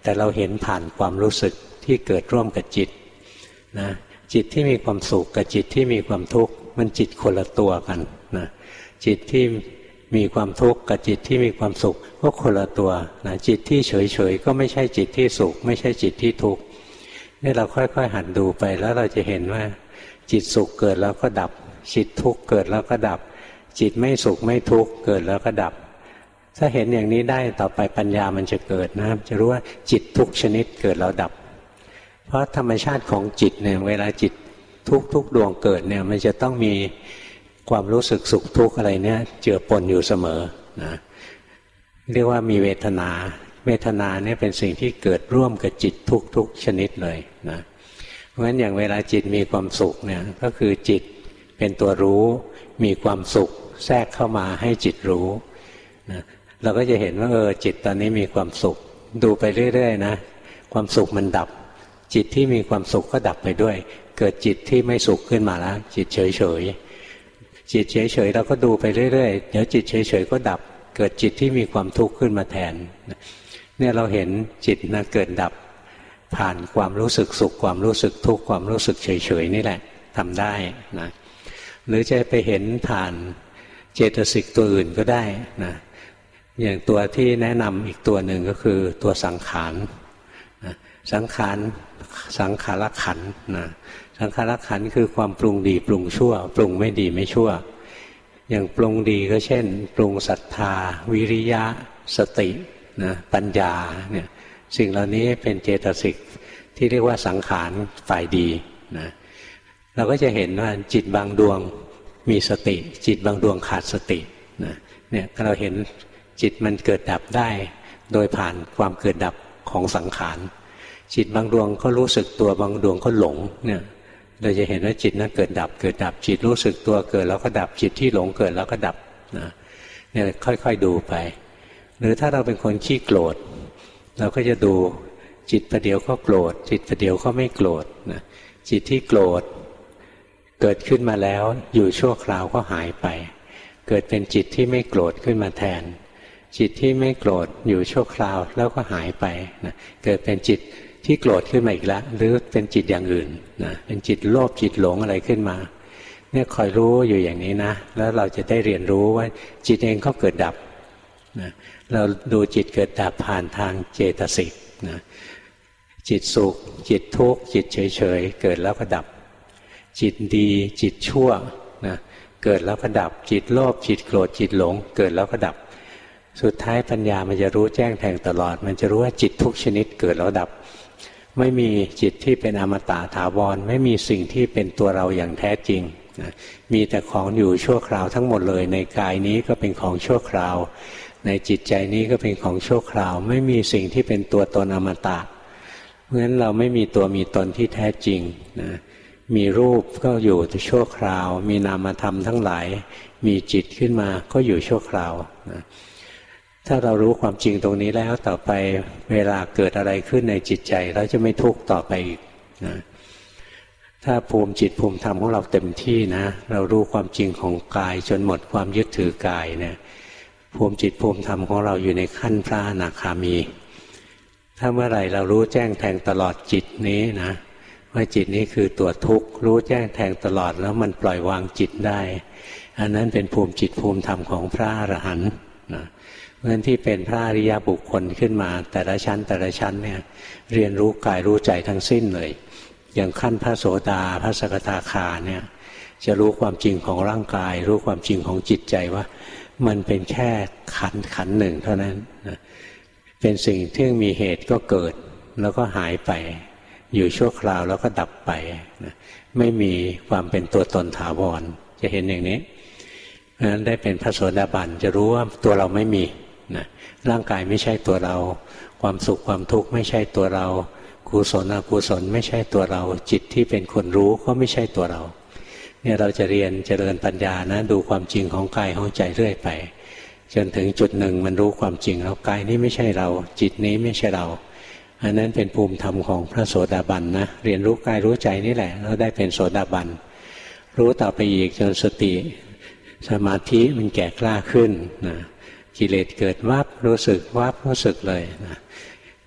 แต่เราเห็นผ่านความรู้สึกที่เกิดร่วมกับจิตนะจิตที่มีความสุขกับจิตที่มีความทุกข์มันจิตคนละตัวกันนะจิตที่มีความทุกข์กับจิตที่มีความสุขก็คนละตัวนะจิตที่เฉยๆก็ไม่ใช่จิตที่สุขไม่ใช่จิตที่ทุกข์นี่เราค่อยๆหัดดูไปแล้วเราจะเห็นว่าจิตสุขเกิดแล้วก็ดับจิตทุกข์เกิดแล้วก็ดับจิตไม่สุขไม่ทุกข์เกิดแล้วก็ดับถ้าเห็นอย่างนี้ได้ต่อไปปัญญามันจะเกิดนะจะรู้ว่าจิตทุกชนิดเกิดแล้วดับเพราะธรรมชาติของจิตเนี่ยเวลาจิตทุกดวงเกิดเนี่ยมันจะต้องมีความรู้สึกสุขทุกข์อะไรเนี่ยเจือปนอยู่เสมอนะเรียกว่ามีเวทนาเวทนาเนี่ยเป็นสิ่งที่เกิดร่วมกับจิตทุกชนิดเลยนะเพราะฉะนั้นอย่างเวลาจิตมีความสุขเนี่ยก็คือจิตเป็นตัวรู้มีความสุขแทรกเข้ามาให้จิตรู้นะเราก็จะเห็นว่าจิตตอนนี้มีความสุขดูไปเรื่อยๆนะความสุขมันดับจิตที่มีความสุขก็ดับไปด้วยเกิดจิตที่ไม่สุขขึ้นมาแล้วจิตเฉยๆจิตเฉยๆเราก็ดูไปเรื่อยๆเดี๋ยวจิตเฉยๆก็ดับเกิดจิตที่มีความทุกข์ขึ้นมาแทนเนี่ยเราเห็นจิตนะเกิดดับผ่านความรู้สึกสุขความรู้สึกทุกข์ความรู้สึกเฉยๆนี่แหละทำได้นะหรือจะไปเห็นผ่านเจตสิกตัวอื่นก็ได้นะอย่างตัวที่แนะนำอีกตัวหนึ่งก็คือตัวสังขารนะสังขารขันธ์นะสังขารขันธ์คือความปรุงดีปรุงชั่วปรุงไม่ดีไม่ชั่วอย่างปรุงดีก็เช่นปรุงศรัทธาวิริยะสตินะปัญญาเนี่ยสิ่งเหล่านี้เป็นเจตสิกที่เรียกว่าสังขารฝ่ายดีนะเราก็จะเห็นว่าจิตบางดวงมีสติจิตบางดวงขาดสตินะเนี่ยเราเห็นจิตมันเกิดดับได้โดยผ่านความเกิดดับของสังขารจิตบางดวงก็รู้สึกตัวบางดวงก็หลงเนี่ยเราจะเห็นว่าจิตนั้นเกิดดับจิตรู้สึกตัวเกิดแล้วก็ดับจิตที่หลงเกิดแล้วก็ดับนะเนี่ยค่อยๆดูไปหรือถ้าเราเป็นคนขี้โกรธเราก็จะดูจิตประเดี๋ยวก็โกรธจิตประเดี๋ยวก็ไม่โกรธนะจิตที่โกรธเกิดขึ้นมาแล้วอยู่ชั่วคราวก็หายไปเกิดเป็นจิตที่ไม่โกรธขึ้นมาแทนจิตที่ไม่โกรธอยู่ชั่วคราวแล้วก็หายไปนะเกิดเป็นจิตที่โกรธขึ้นมาอีกแล้วหรือเป็นจิตอย่างอื่นนะเป็นจิตโลภจิตหลงอะไรขึ้นมาเนี่ยคอยรู้อยู่อย่างนี้นะแล้วเราจะได้เรียนรู้ว่าจิตเองก็เกิดดับนะเราดูจิตเกิดดับผ่านทางเจตสิกนะจิตสุขจิตทุกข์จิตเฉยๆเกิดแล้วก็ดับจิตดีจิตชั่วนะเกิดแล้วก็ดับจิตโลภจิตโกรธจิตหลงเกิดแล้วก็ดับสุดท้ายปัญญามันจะรู้แจ้งแทงตลอดมันจะรู้ว่าจิตทุกชนิดเกิดแล้วดับไม่มีจิตที่เป็นอมตะถาวรไม่มีสิ่งที่เป็นตัวเราอย่างแท้จริงนะมีแต่ของอยู่ชั่วคราวทั้งหมดเลยในกายนี้ก็เป็นของชั่วคราวในจิตใจนี้ก็เป็นของชั่วคราวไม่มีสิ่งที่เป็นตัวตนอมตะเพราะฉะนั้นเราไม่มีตัวมีตนที่แท้จริงนะมีรูปก็อยู่แต่ชั่วคราวมีนามธรรมทั้งหลายมีจิตขึ้นมาก็อยู่ชั่วคราวนะถ้าเรารู้ความจริงตรงนี้แล้วต่อไปเวลาเกิดอะไรขึ้นในจิตใจเราจะไม่ทุกข์ต่อไปอีกนะถ้าภูมิจิตภูมิธรรมของเราเต็มที่นะเรารู้ความจริงของกายจนหมดความยึดถือกายเนี่ยภูมิจิตภูมิธรรมของเราอยู่ในขั้นพระอนาคามีถ้าเมื่อไหร่เรารู้แจ้งแทงตลอดจิตนี้นะว่าจิตนี้คือตัวทุกข์รู้แจ้งแทงตลอดแล้วมันปล่อยวางจิตได้อันนั้นเป็นภูมิจิตภูมิธรรมของพระอรหันต์นะเพราะฉะนั้นที่เป็นพระอริยบุคคลขึ้นมาแต่ละชั้นเนี่ยเรียนรู้กายรู้ใจทั้งสิ้นเลยอย่างขั้นพระโสดาพระสกทาคาเนี่ยจะรู้ความจริงของร่างกายรู้ความจริงของจิตใจว่ามันเป็นแค่ขันหนึ่งเท่านั้นนะเป็นสิ่งที่มีเหตุก็เกิดแล้วก็หายไปอยู่ชั่วคราวแล้วก็ดับไปนะไม่มีความเป็นตัวตนถาวรจะเห็นอย่างนี้เพราะฉะนั้นได้เป็นพระโสดาบันจะรู้ว่าตัวเราไม่มีนะร่างกายไม่ใช่ตัวเราความสุขความทุกข์ไม่ใช่ตัวเรากุศลอกุศลไม่ใช่ตัวเราจิตที่เป็นคนรู้ก็ไม่ใช่ตัวเราเนี่ยเราจะเรียนเจริญปัญญานะดูความจริงของกายของใจเรื่อยไปจนถึงจุดหนึ่งมันรู้ความจริงแล้วกายนี้ไม่ใช่เราจิตนี้ไม่ใช่เราอันนั้นเป็นภูมิธรรมของพระโสดาบันนะเรียนรู้กายรู้ใจนี่แหละแล้วได้เป็นโสดาบันรู้ต่อไปอีกจนสติสมาธิมันแก่กล้าขึ้นนะกิเลสเกิดวับรู้สึกวับรู้สึกเลยนะ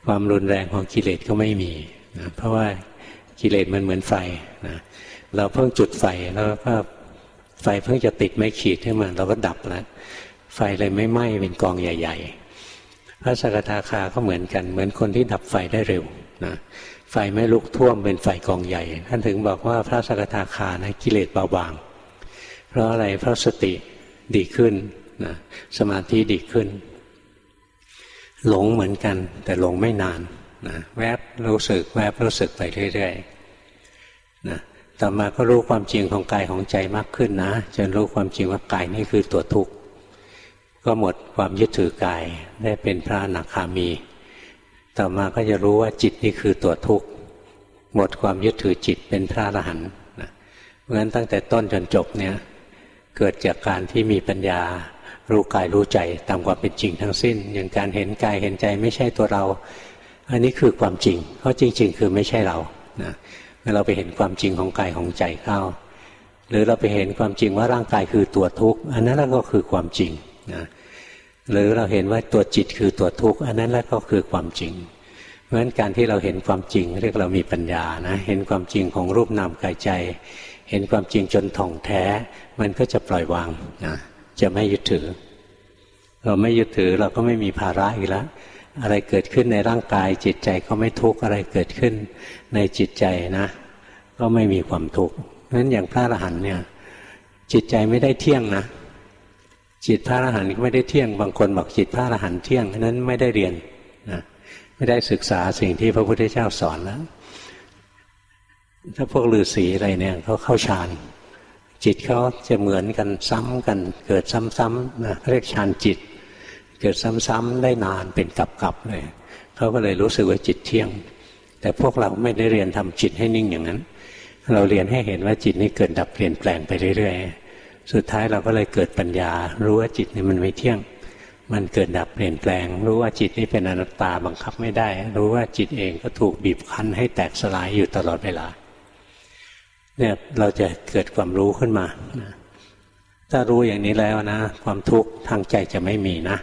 ความรุนแรงของกิเลสก็ไม่มีนะเพราะว่ากิเลสมันเหมือนไฟนะเราเพิ่งจุดไฟแล้วก็ไฟเพิ่งจะติดไม้ขีดขึ้นมาเราก็ดับแล้วไฟเลยไม่ไหม้เป็นกองใหญ่ๆพระสกทาคาก็เหมือนกันเหมือนคนที่ดับไฟได้เร็วนะไฟไม่ลุกท่วมเป็นไฟกองใหญ่ท่านถึงบอกว่าพระสกทาคานะกิเลสเบาบางเพราะอะไรเพราะสติดีขึ้นนะสมาธิดีขึ้นหลงเหมือนกันแต่หลงไม่นานนะแวบรู้สึกแวบรู้สึกไปเรื่อยๆนะต่อมาก็รู้ความจริงของกายของใจมากขึ้นนะจนรู้ความจริงว่ากายนี่คือตัวทุกข์ก็หมดความยึดถือกายได้เป็นพระอนาคามีต่อมาก็จะรู้ว่าจิตนี่คือตัวทุกข์หมดความยึดถือจิตเป็นพระอรหันต์นะเพราะฉะนั้นตั้งแต่ต้นจนจบเนี่ยเกิดจากการที่มีปัญญารู้กายรู้ใจตามความเป็นจริงทั้งสิ้นอย่างการเห็นกายเห็นใจไม่ใช่ตัวเราอันนี้คือความจริงเพราะจริงๆคือไม่ใช่เรานะเมื่อเราไปเห็นความจริงของกายของใจเข้าหรือเราไปเห็นความจริงว่าร่างกายคือตัวทุกข์อันนั้นแล้วก็คือความจริงนะหรือเราเห็นว่าตัวจิตคือตัวทุกข์อันนั้นแล้วก็คือความจริงเพราะฉะนั้นการที่เราเห็นความจริงเรียกเรามีปัญญานะเห็นความจริงของรูปนามกายใจเห็นความจริงจนท่องแท้มันก็จะปล่อยวางนะจะไม่ยึดถือเราไม่ยึดถือเราก็ไม่มีภาระอีกแล้วอะไรเกิดขึ้นในร่างกายจิตใจก็ไม่ทุกข์อะไรเกิดขึ้นในจิตใจนะก็ไม่มีความทุกข์เพราะฉะนั้นอย่างพระอรหันต์เนี่ยจิตใจไม่ได้เที่ยงนะจิตพระอรหันต์ก็ไม่ได้เที่ยงบางคนบอกจิตพระอรหันต์เที่ยงนั้นไม่ได้เรียนนะไม่ได้ศึกษาสิ่งที่พระพุทธเจ้าสอนแล้วถ้าพวกฤาษีอะไรเนี่ยเขาเข้าฌานจิตเขาจะเหมือนกันซ้ำกันเกิดซ้ำๆนะเรียกฌานจิตเกิดซ้ำๆได้นานเป็นกับๆเลยเขาก็เลยรู้สึกว่าจิตเที่ยงแต่พวกเราไม่ได้เรียนทำจิตให้นิ่งอย่างนั้นเราเรียนให้เห็นว่าจิตนี้เกิดดับเปลี่ยนแปลงไปเรื่อยๆสุดท้ายเราก็เลยเกิดปัญญารู้ว่าจิตนี่มันไม่เที่ยงมันเกิดดับเปลี่ยนแปลงรู้ว่าจิตนี้เป็นอนัตตาบังคับไม่ได้รู้ว่าจิตเองก็ถูกบีบคั้นให้แตกสลายอยู่ตลอดเวลาเนี่ยเราจะเกิดความรู้ขึ้นมาถ้ารู้อย่างนี้แล้วนะความทุกข์ทางใจจะไม่มีนะ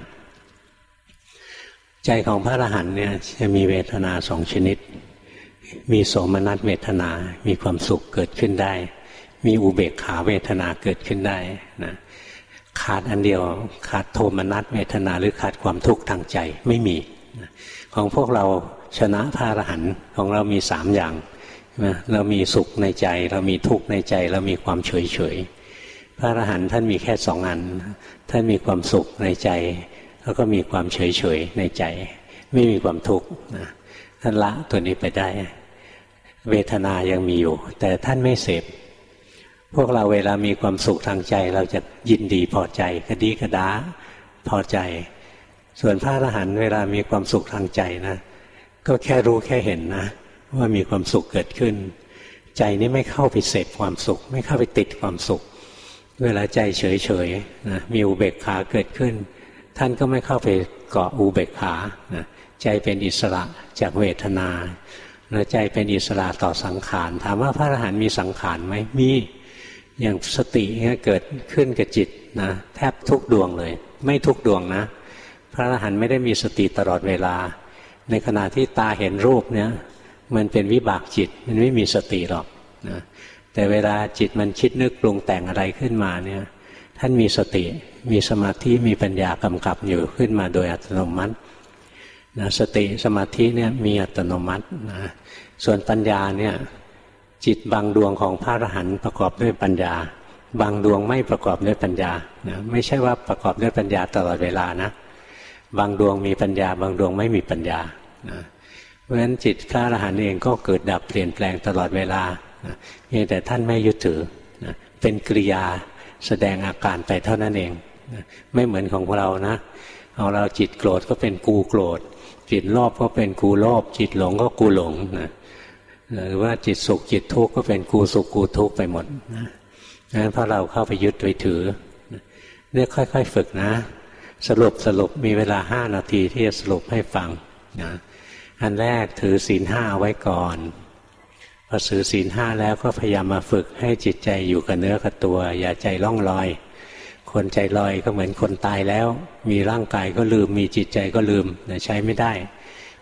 ใจของพระอรหันต์เนี่ยจะมีเวทนาสองชนิดมีโสมนัสเวทนามีความสุขเกิดขึ้นได้มีอุเบกขาเวทนาเกิดขึ้นได้นะขาดอันเดียวขาดโทมนัสเวทนาหรือขาดความทุกข์ทางใจไม่มีของพวกเราชนะพระอรหันต์ของเรามี3อย่างเรามีสุขในใจเรามีทุกข์ในใจเรามีความเฉยเฉยพระอรหันต์ท่านมีแค่2 อันท่านมีความสุขในใจแล้วก็มีความเฉยเฉยในใจไม่มีความทุกข์ท่านละตัวนี้ไปได้เวทนายังมีอยู่แต่ท่านไม่เสพพวกเราเวลามีความสุขทางใจเราจะยินดีพอใจกระดีกระดาพอใจส่วนพระอรหันต์เวลามีความสุขทางใจนะก็แค่รู้แค่เห็นนะว่ามีความสุขเกิดขึ้นใจนี้ไม่เข้าไปเสพความสุขไม่เข้าไปติดความสุขเวลาใจเฉยๆนะมีอุเบกขาเกิดขึ้นท่านก็ไม่เข้าไปเกาะอุเบกขานะใจเป็นอิสระจากเวทนาใจเป็นอิสระต่อสังขารถามว่าพระอรหันต์มีสังขารไหมมีอย่างสติเกิดขึ้นกับจิตนะแทบทุกดวงเลยไม่ทุกดวงนะพระอรหันต์ไม่ได้มีสติตลอดเวลาในขณะที่ตาเห็นรูปเนี่ยมันเป็นวิบากจิตมันไม่มีสติหรอกนะแต่เวลาจิตมันคิดนึกปรุงแต่งอะไรขึ้นมาเนี่ยท่านมีสติมีสมาธิมีปัญญากำกับอยู่ขึ้นมาโดยอัตโนมัตินะสติสมาธิเนี่ยมีอัตโนมัตินะส่วนปัญญาเนี่ยจิตบางดวงของพระอรหันต์ประกอบด้วยปัญญาบางดวงไม่ประกอบด้วยปัญญานะไม่ใช่ว่าประกอบด้วยปัญญาตลอดเวลานะบางดวงมีปัญญาบางดวงไม่มีปัญญานะเพราะฉะนั้นจิตพระอรหันต์เองก็เกิดดับเปลี่ยนแปลงตลอดเวลาเพียงแต่ท่านไม่ยึดถือนะเป็นกิริยาแสดงอาการไปเท่านั้นเองนะไม่เหมือนของพวกเรานะของเราจิตโกรธก็เป็นกูโกรธจิตโลภก็เป็นกูโลภจิตหลงก็กูหลงนะหรือว่าจิตสุขจิตทุกข์ก็เป็นกูสุขกูทุกข์ไปหมดนะงั้นเพราะเราเข้าไปยึดไปถือเนี่ยค่อยๆฝึกนะสรุปมีเวลา5 นาทีที่จะสรุปให้ฟังนะอันแรกถือศีล 5เอาไว้ก่อนพอถือศีล 5แล้วก็พยายามมาฝึกให้จิตใจอยู่กับเนื้อกับตัวอย่าใจล่องลอยคนใจลอยก็เหมือนคนตายแล้วมีร่างกายก็ลืมมีจิตใจก็ลืมใช้ไม่ได้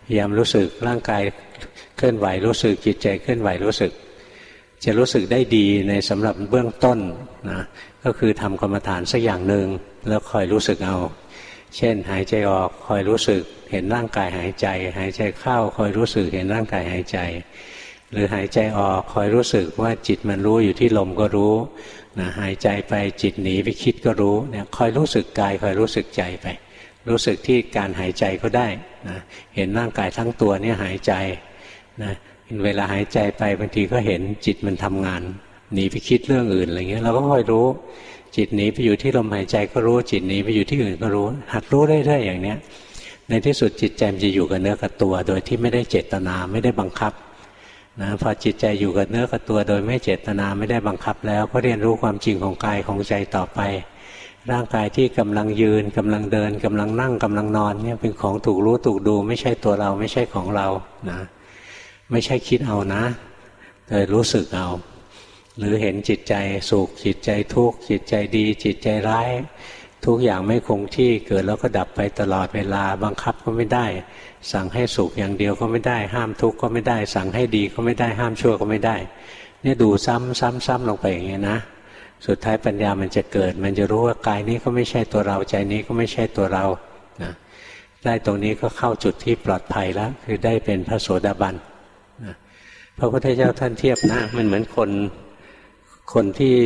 พยายามรู้สึกร่างกายเคลื่อนไหวรู้สึกจิตใจเคลื่อนไหวรู้สึกจะรู้สึกได้ดีในสำหรับเบื้องต้นนะก็คือทำกรรมฐานสักอย่างหนึ่งแล้วคอยรู้สึกเอาเช่นหายใจออกคอยรู้สึกเห็นร่างกายหายใจหายใจเข้าคอยรู้สึกเห็นร่างกายหายใจหรือหายใจออกคอยรู้สึกว่าจิตมันรู้อยู่ที่ลมก็รู้นะหายใจไปจิตหนีไปคิดก็รู้เนี่ยคอยรู้สึกกายคอยรู้สึกใจไปรู้สึกที่การหายใจก็ได้นะเห็นร่างกายทั้งตัวเนี่ยหายใจนะเวลาหายใจไปบางทีก็เห็นจิตมันทำงานหนีไปคิดเรื่องอื่นอะไรเงี้ยเราก็คอยรู้จิตหนีไปอยู่ที่ลมหายใจก็รู้จิตหนีไปอยู่ที่อื่นก็รู้หัดรู้เรื่อยๆอย่างเนี้ยในที่สุดจิตใจมันจะอยู่กับเนื้อกับตัวโดยที่ไม่ได้เจตนาไม่ได้บังคับนะพอจิตใจอยู่กับเนื้อกับตัวโดยไม่เจตนาไม่ได้บังคับแล้วก็เรียนรู้ความจริงของกายของใจต่อไปร่างกายที่กำลังยืนกำลังเดินกำลังนั่งกำลังนอนเนี่ยเป็นของถูกรู้ถูกดูไม่ใช่ตัวเราไม่ใช่ของเรานะไม่ใช่คิดเอานะแต่รู้สึกเอาหรือเห็นจิตใจสุขจิตใจทุกข์จิตใจดีจิตใจร้ายทุกอย่างไม่คงที่เกิดแล้วก็ดับไปตลอดเวลาบังคับก็ไม่ได้สั่งให้สุขอย่างเดียวก็ไม่ได้ห้ามทุกข์ก็ไม่ได้สั่งให้ดีก็ไม่ได้ห้ามชั่วก็ไม่ได้เนี่ยดูซ้ำๆลงไปอย่างเงี้ยนะสุดท้ายปัญญามันจะเกิดมันจะรู้ว่ากายนี้ก็ไม่ใช่ตัวเราใจนี้ก็ไม่ใช่ตัวเรานะได้ตรงนี้ก็เข้าจุดที่ปลอดภัยแล้วคือได้เป็นพระโสดาบันนะพระพุทธเจ้าท่านเทียบนะมันเหมือนคนที่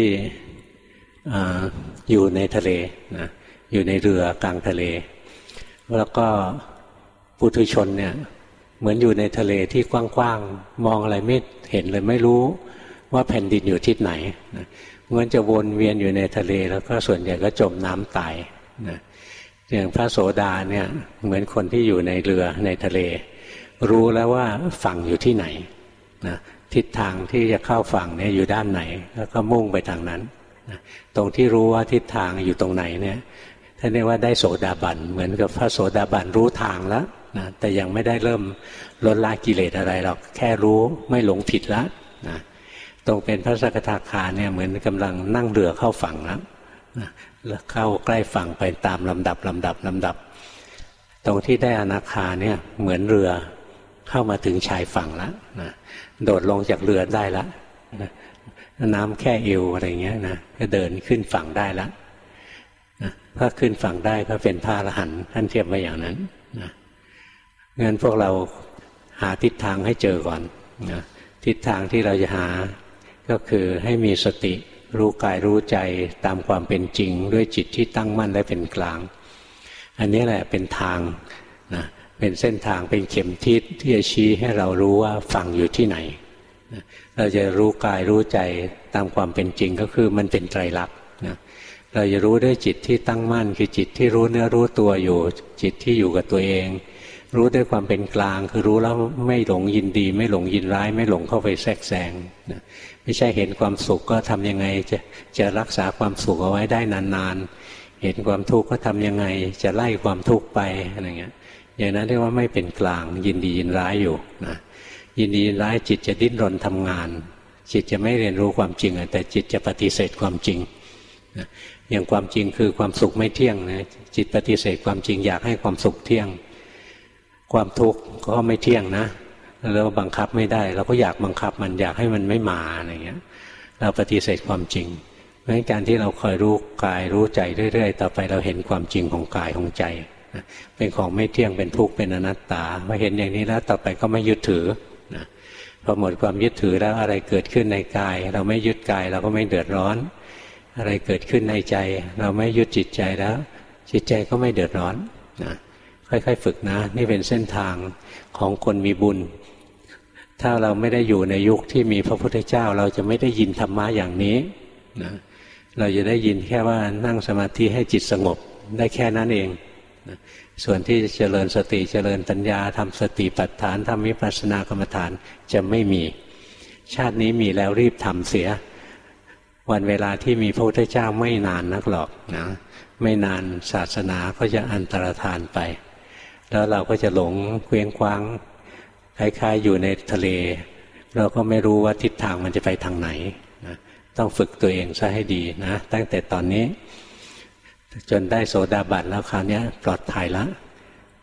อยู่ในทะเลนะอยู่ในเรือกลางทะเลแล้วก็ปุถุชนเนี่ยเหมือนอยู่ในทะเลที่กว้างๆมองอะไรไม่เห็นเลยไม่รู้ว่าแผ่นดินอยู่ทิศไหนนะเหมือนจะวนเวียนอยู่ในทะเลแล้วก็ส่วนใหญ่ก็จมน้ำตายนะอย่างพระโสดาเนี่ยเหมือนคนที่อยู่ในเรือในทะเลรู้แล้วว่าฝั่งอยู่ที่ไหนนะทิศทางที่จะเข้าฝั่งเนี่ยอยู่ด้านไหนแล้วก็มุ่งไปทางนั้นนะตรงที่รู้ว่าทิศทางอยู่ตรงไหนเนี่ยท่านเรียกว่าได้โสดาบันเหมือนกับพระโสดาบันรู้ทางแล้วนะแต่ยังไม่ได้เริ่มลดละกิเลสอะไรหรอกแค่รู้ไม่หลงผิดแล้วนะตรงเป็นพระสกทาคาเนี่ยเหมือนกำลังนั่งเรือเข้าฝั่งแล้วนะเข้าใกล้ฝั่งไปตามลำดับตรงที่ได้อนาคาเนี่ยเหมือนเรือเข้ามาถึงชายฝั่งแล้วนะโดดลงจากเรือได้แล้วนะน้ำแค่เอวอะไรเงี้ยนะก็เดินขึ้นฝั่งได้แล้วนะถ้าขึ้นฝั่งได้ก็เป็นพระอรหันต์ท่านเทียบไว้อย่างนั้นนะงั้นพวกเราหาทิศทางให้เจอก่อนนะทิศทางที่เราจะหาก็คือให้มีสติรู้กายรู้ใจตามความเป็นจริงด้วยจิตที่ตั้งมั่นและเป็นกลางอันนี้แหละเป็นทางนะเป็นเส้นทางเป็นเข็มทิศที่จะชี้ให้เรารู้ว่าฝั่งอยู่ที่ไหนนะเราจะรู้กายรู้ใจตามความเป็นจริงก็คือมันเป็นไตรลักษณ์นะเราจะรู้ด้วยจิตที่ตั้งมั่นคือจิตที่รู้เนื้อรู้ตัวอยู่จิตที่อยู่กับตัวเองรู้ด้วยความเป็นกลางคือรู้แล้วไม่หลงยินดีไม่หลงยินร้ายไม่หลงเข้าไปแทรกแซงนะไม่ใช่เห็นความสุขก็ทำยังไงจะรักษาความสุขเอาไว้ได้นานๆเห็นความทุกข์ก็ทำยังไงจะไล่ความทุกข์ไปอะไรเงี้ยอย่างนั้นเรียกว่าไม่เป็นกลางยินดียินร้ายอยู่นะยินดียินร้ายจิตจะดิ้นรนทำงานจิตจะไม่เรียนรู้ความจริงแต่จิตจะปฏิเสธความจริงนะอย่างความจริงคือความสุขไม่เที่ยงนะจิตปฏิเสธความจริงอยากให้ความสุขเที่ยงความทุกข์ก็ไม่เที่ยงนะเราบังคับไม่ได้เราก็อยากบังคับมันอยากให้มันไม่มาอะไรเงี้ยเราปฏิเสธความจริงเพราะฉะนั้นการที่เราคอยรู้กายรู้ใจเรื่อยๆต่อไปเราเห็นความจริงของกายของใจนะเป็นของไม่เที่ยงเป็นทุกข์เป็นอนัตตาพอเห็นอย่างนี้แล้วต่อไปก็ไม่ยึดถือนะพอหมดความยึดถือแล้วอะไรเกิดขึ้นในกายเราไม่ยึดกายเราก็ไม่เดือดร้อนอะไรเกิดขึ้นในใจเราไม่ยึดจิตใจแล้วจิตใจก็ไม่เดือดร้อนนะค่อยๆฝึกนะนี่เป็นเส้นทางของคนมีบุญถ้าเราไม่ได้อยู่ในยุคที่มีพระพุทธเจ้าเราจะไม่ได้ยินธรรมะอย่างนี้นะเราจะได้ยินแค่ว่านั่งสมาธิให้จิตสงบได้แค่นั้นเองนะส่วนที่จะเจริญสติเจริญปัญญาทำสติปัฏฐานทำวิปัสสนากรรมฐานจะไม่มีชาตินี้มีแล้วรีบทำเสียวันเวลาที่มีพระพุทธเจ้าไม่นานนักหรอกนะไม่นานศาสนาก็จะอันตรธานไปแล้วเราก็จะหลงเคว้งคว้างคล้ายๆอยู่ในทะเลเราก็ไม่รู้ว่าทิศทางมันจะไปทางไหนนะต้องฝึกตัวเองซะให้ดีนะตั้งแต่ตอนนี้จนได้โสดาบันแล้วคราวนี้ปลอดภัยแล้ว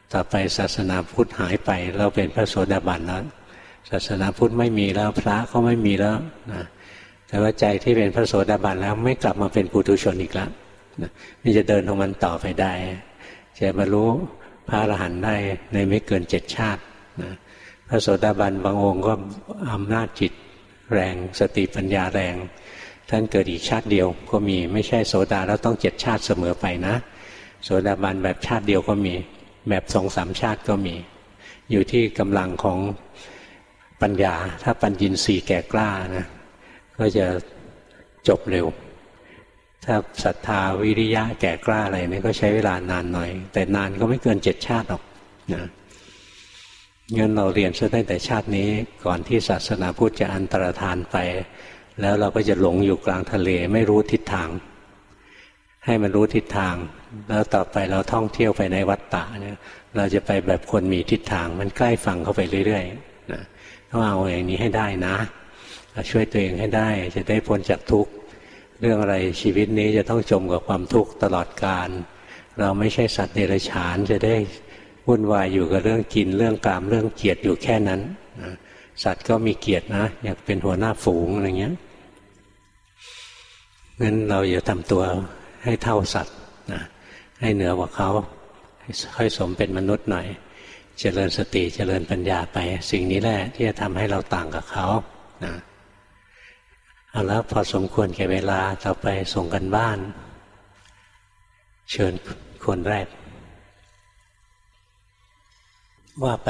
ต่อไปศาสนาพุทธหายไปเราเป็นพระโสดาบันแล้วศาสนาพุทธไม่มีแล้วพระก็ไม่มีแล้วนะแต่ว่าใจที่เป็นพระโสดาบันแล้วไม่กลับมาเป็นปุถุชนอีกแล้วนะมันจะเดินของมันต่อไปได้จะบรรลุพระอรหันต์ได้ในไม่เกิน7 ชาตินะพระโสดาบันบางองค์ก็อำนาจจิตแรงสติปัญญาแรงท่านเกิดอีกชาติเดียวก็มีไม่ใช่โสดาแล้วต้อง7 ชาติเสมอไปนะโสดาบันแบบชาติเดียวก็มีแบบ2-3 ชาติก็มีอยู่ที่กำลังของปัญญาถ้าปัญญินทรีย์แก่กล้านะก็จะจบเร็วถ้าศรัทธาวิริยะแก่กล้าอะไรนี่ก็ใช้เวลานานหน่อยแต่นานก็ไม่เกิน7 ชาติหรอกนะงั้นเราเรียนซะตั้งแต่ชาตินี้ก่อนที่ศาสนาพุทธจะอันตรธานไปแล้วเราก็จะหลงอยู่กลางทะเลไม่รู้ทิศทางให้มันรู้ทิศทางแล้วต่อไปเราท่องเที่ยวไปในวัฏฏะเนี่ยเราจะไปแบบคนมีทิศทางมันใกล้ฝั่งเข้าไปเรื่อยๆนะต้องเอาอย่างนี้ให้ได้นะช่วยตัวเองให้ได้จะได้พ้นจากทุกข์เรื่องอะไรชีวิตนี้จะต้องจมกับความทุกข์ตลอดกาลเราไม่ใช่สัตว์เดรัจฉานจะได้วุ่นวายอยู่กับเรื่องกินเรื่องกามเรื่องเกียรติอยู่แค่นั้นนะสัตว์ก็มีเกียรตินะอยากเป็นหัวหน้าฝูงอะไรเงี้ยงั้นเราอย่าทำตัวให้เท่าสัตว์นะให้เหนือกว่าเขาค่อยสมเป็นมนุษย์หน่อยเจริญสติเจริญปัญญาไปสิ่งนี้แหละที่จะทำให้เราต่างกับเขานะเอาแล้วพอสมควรแก่เวลาต่อไปส่งกันบ้านเชิญคนแรกว่าไป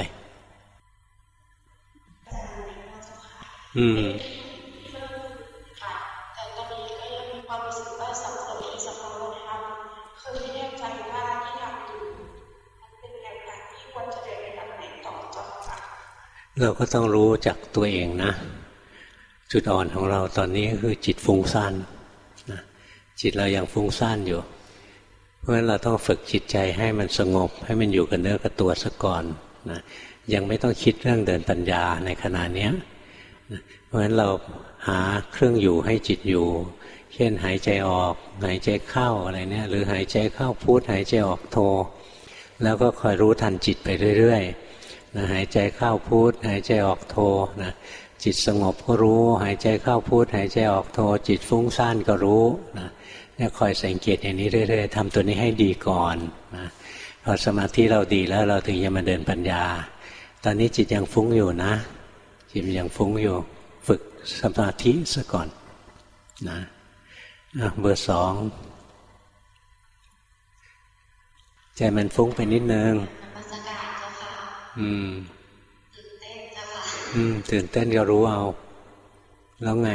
แต่ตอนนี้ก็ยังมีความรู้สึกว่าสับสนในสภาวะธรรมคือไม่แน่ใจว่าที่ทำอยู่มันเป็นแนวทางที่ควรจะเดินไปทางไหนต่อจากเราก็ต้องรู้จักตัวเองนะจุดอ่อนของเราตอนนี้คือจิตฟุ้งซ่านนะจิตเรายังฟุ้งซ่านอยู่เพราะฉะนั้นเราต้องฝึกจิตใจให้มันสงบให้มันอยู่กับเนื้อกับตัวซะก่อนนะยังไม่ต้องคิดเรื่องเดินปัญญาในขณะนี้นะเพราะฉะนั้นเราหาเครื่องอยู่ให้จิตอยู่เช่นหายใจออกหายใจเข้าอะไรเนี่ยหรือหายใจเข้าพุทหายใจออกโทแล้วก็คอยรู้ทันจิตไปเรื่อยๆนะหายใจเข้าพุทหายใจออกโทนะจิตสงบก็รู้หายใจเข้าพุทหายใจออกโทจิตฟุ้งซ่านก็รู้นะเนี่ยคอยสังเกตอย่างนี้เรื่อยๆทำตัวนี้ให้ดีก่อนนะพอสมาธิเราดีแล้วเราถึงจะมาเดินปัญญาตอนนี้จิตยังฟุ้งอยู่นะจิตยังฟุ้งอยู่ฝึกสมาธิซะก่อนนะเบอร์ 2ใจมันฟุ้งไปนิดนึงตื่นเต้นก็รู้เอาแล้วไง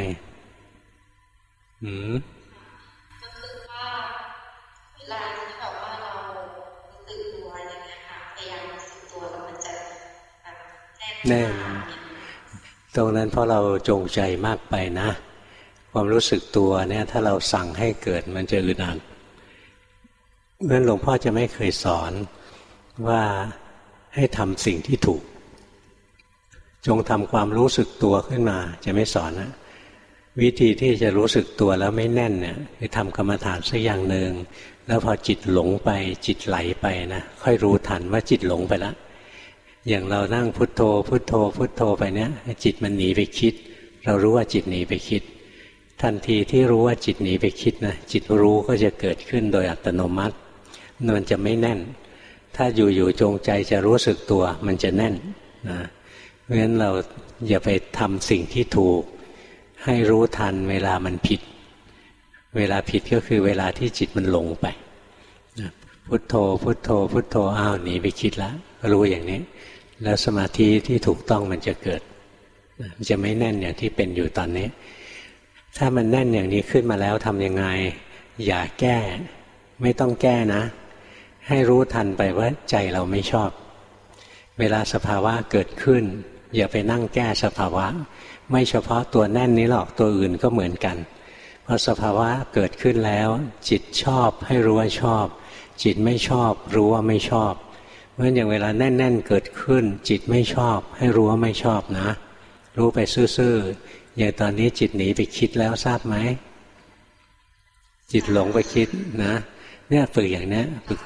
ก็คือว่าเวลาที่แบบว่าเราตื่นตัวอะไรเงี้ยค่ะพยายามรู้สึกตัวแล้วมันจะแบบแน่นตรงนั้นเพราะเราจงใจมากไปนะความรู้สึกตัวเนี่ยถ้าเราสั่งให้เกิดมันจะอึดอัดเพราะฉะนั้นหลวงพ่อจะไม่เคยสอนว่าให้ทำสิ่งที่ถูกจงทำความรู้สึกตัวขึ้นมาจะไม่สอนนะวิธีที่จะรู้สึกตัวแล้วไม่แน่นเนี่ยคือทำกรรมฐานสักอย่างหนึ่งแล้วพอจิตหลงไปจิตไหลไปนะค่อยรู้ทันว่าจิตหลงไปแล้วอย่างเรานั่งพุทโธพุทโธพุทโธไปเนี่ยจิตมันหนีไปคิดเรารู้ว่าจิตหนีไปคิดทันทีที่รู้ว่าจิตหนีไปคิดนะจิตรู้ก็จะเกิดขึ้นโดยอัตโนมัติมันจะไม่แน่นถ้าอยู่ๆจงใจจะรู้สึกตัวมันจะแน่นนะเพราะฉะนั้นเราอย่าไปทำสิ่งที่ถูกให้รู้ทันเวลามันผิดเวลาผิดก็คือเวลาที่จิตมันหลงไปพุทโธพุทโธพุทโธอ้าวหนีไปคิดแล้วรู้อย่างนี้แล้วสมาธิที่ถูกต้องมันจะเกิดมันจะไม่แน่นอย่างที่เป็นอยู่ตอนนี้ถ้ามันแน่นอย่างนี้ขึ้นมาแล้วทำยังไงอย่าแก้ไม่ต้องแก้นะให้รู้ทันไปว่าใจเราไม่ชอบเวลาสภาวะเกิดขึ้นอย่าไปนั่งแก้สภาวะไม่เฉพาะตัวแน่นนี้หรอกตัวอื่นก็เหมือนกันพอสภาวะเกิดขึ้นแล้วจิตชอบให้รู้ว่าชอบจิตไม่ชอบรู้ว่าไม่ชอบเพราะฉะนั้นอย่างเวลาแน่นๆเกิดขึ้นจิตไม่ชอบให้รู้ว่าไม่ชอบนะรู้ไปซื่อๆอย่างตอนนี้จิตหนีไปคิดแล้วทราบไหมจิตหลงไปคิดนะเนี่ยฝึกอย่างนี้ฝึก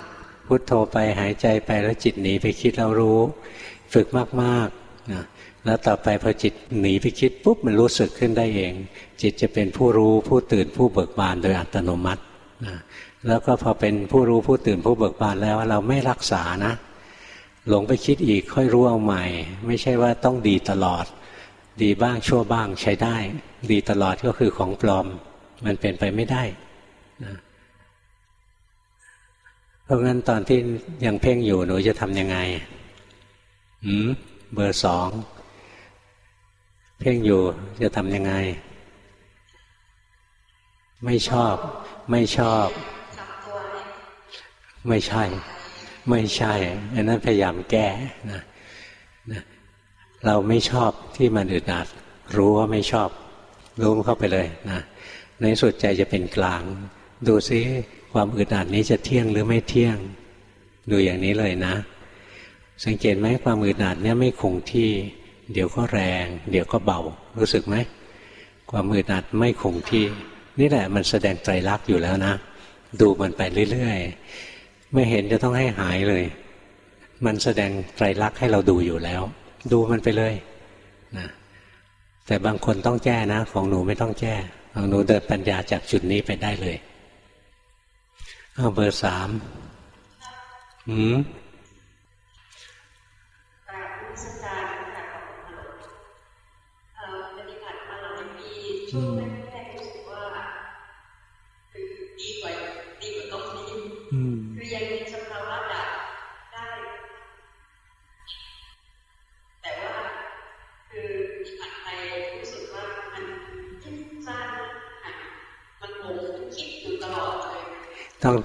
พุทโธไปหายใจไปแล้วจิตหนีไปคิดแล้วรู้ฝึกมากๆนะแล้วต่อไปพอจิตหนีไปคิดปุ๊บมันรู้สึกขึ้นได้เองจิตจะเป็นผู้รู้ผู้ตื่นผู้เบิกบานโดยอัตโนมัตินะแล้วก็พอเป็นผู้รู้ผู้ตื่นผู้เบิกบานแล้วเราไม่รักษานะหลงไปคิดอีกค่อยรู้เอาใหม่ไม่ใช่ว่าต้องดีตลอดดีบ้างชั่วบ้างใช้ได้ดีตลอดก็คือของปลอมมันเป็นไปไม่ได้นะเพราะงั้นตอนที่ยังเพ่งอยู่หนูจะทำยังไงเบอร์สองเพ่งอยู่จะทำยังไงไม่ชอบไม่ชอบไม่ใช่ไม่ใช่อันนั้นพยายามแก้นะเราไม่ชอบที่มันอึดอัดรู้ว่าไม่ชอบรู้เข้าไปเลยนะในสุดใจจะเป็นกลางดูซิความอึดอัดนี้จะเที่ยงหรือไม่เที่ยงดูอย่างนี้เลยนะสังเกตไหมความอึดอัดเนี่ยไม่คงที่เดี๋ยวก็แรงเดี๋ยวก็เบารู้สึกไหมความอึดอัดไม่คงที่นี่แหละมันแสดงไตรลักษณ์อยู่แล้วนะดูมันไปเรื่อยๆไม่เห็นจะต้องให้หายเลยมันแสดงไตรลักษณ์ให้เราดูอยู่แล้วดูมันไปเลยนะแต่บางคนต้องแก้นะของหนูไม่ต้องแก้ของหนูเดินปัญญาจากจุดนี้ไปได้เลยเอาเบอร์สามช่วงแรกๆรู้สึกว่าคือดีกว่าตรงนี้คือยังมีสภาวะดับได้แต่ว่าคือที่ผ่านไปรู้สึกว่ามันฟุ้งซ่านมันหลงคิดอยู่ตลอดเลยต้อง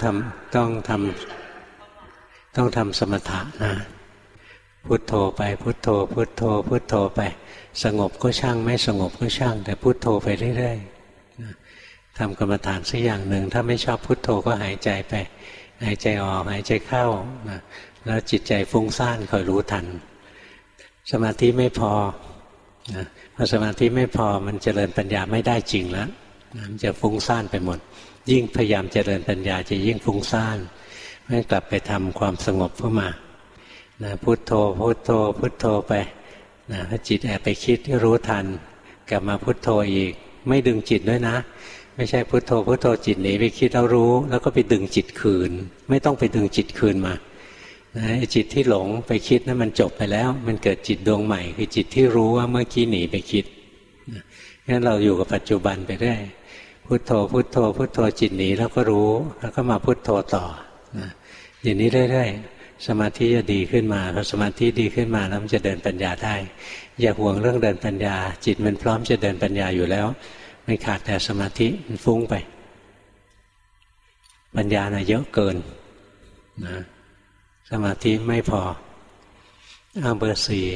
ทำสมถะนะพุทโธไปพุทโธพุทโธพุทโธไปสงบก็ช่างไม่สงบก็ช่างแต่พุทโธไปเรื่อยๆทำกรรมฐานสักอย่างหนึ่งถ้าไม่ชอบพุทโธก็หายใจไปหายใจออกหายใจเข้าแล้วจิตใจฟุ้งซ่านคอยรู้ทันสมาธิไม่พอพอสมาธิไม่พอมันเจริญปัญญาไม่ได้จริงแล้วมันจะฟุ้งซ่านไปหมดยิ่งพยายามเจริญปัญญาจะยิ่งฟุ้งซ่านให้กลับไปทำความสงบเข้ามาพุทโธพุทโธพุทโธไปถ้าจิตแอบไปคิดรู้ทันกลับมาพุทโธอีกไม่ดึงจิตด้วยนะไม่ใช่พุทโธพุทโธจิตหนีไปคิดแล้วรู้แล้วก็ไปดึงจิตคืนไม่ต้องไปดึงจิตคืนมาจิตที่หลงไปคิดนั้นมันจบไปแล้วมันเกิดจิตดวงใหม่คือจิตที่รู้ว่าเมื่อกี้หนีไปคิดงั้นเราอยู่กับปัจจุบันไปเรื่อยพุทโธพุทโธพุทโธจิตหนีแล้วก็รู้แล้วก็มาพุทโธต่ออย่างนี้เรื่อยๆสมาธิจะดีขึ้นมาพอสมาธิดีขึ้นมาแล้วมันจะเดินปัญญาได้อย่าห่วงเรื่องเดินปัญญาจิตมันพร้อมจะเดินปัญญาอยู่แล้วไม่ขาดแต่สมาธิมันฟุ้งไปปัญญาน่ะเยอะเกินนะสมาธิไม่พอเอาเบอร์สี่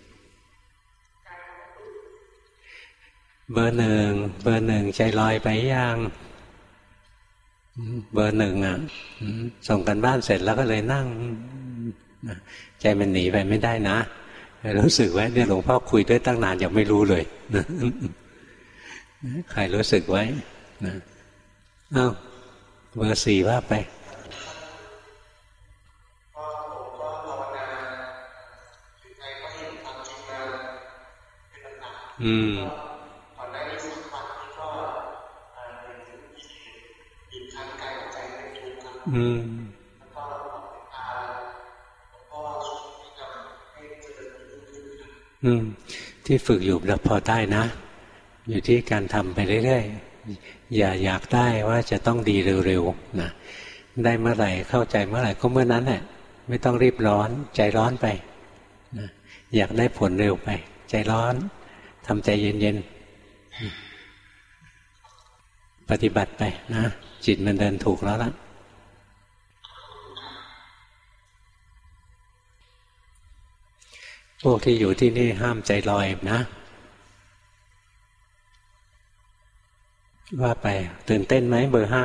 เบอร์หนึ่งใจลอยไปยังเบอร์หนึ่งส่งกันบ้านเสร็จแล้วก็เลยนั่งใจมันหนีไปไม่ได้นะรู้สึกไว้เนี่ยหลวงพ่อคุยด้วยตั้งนานยังไม่รู้เลยใครรู้สึกไว้อ้าวเบอร์สี่ว่าไปที่ฝึกอยู่แล้วพอได้นะอยู่ที่การทำไปเรื่อยๆอย่าอยากได้ว่าจะต้องดีเร็วๆนะได้เมื่อไหร่เข้าใจเมื่อไหร่ก็เมื่อนั้นแหละไม่ต้องรีบร้อนใจร้อนไปนะอยากได้ผลเร็วไปใจร้อนทำใจเย็นๆปฏิบัติไปนะจิตมันเดินถูกแล้วล่ะพวกที่อยู่ที่นี่ห้ามใจลอยนะว่าไปตื่นเต้นไหมเบอร์ห้า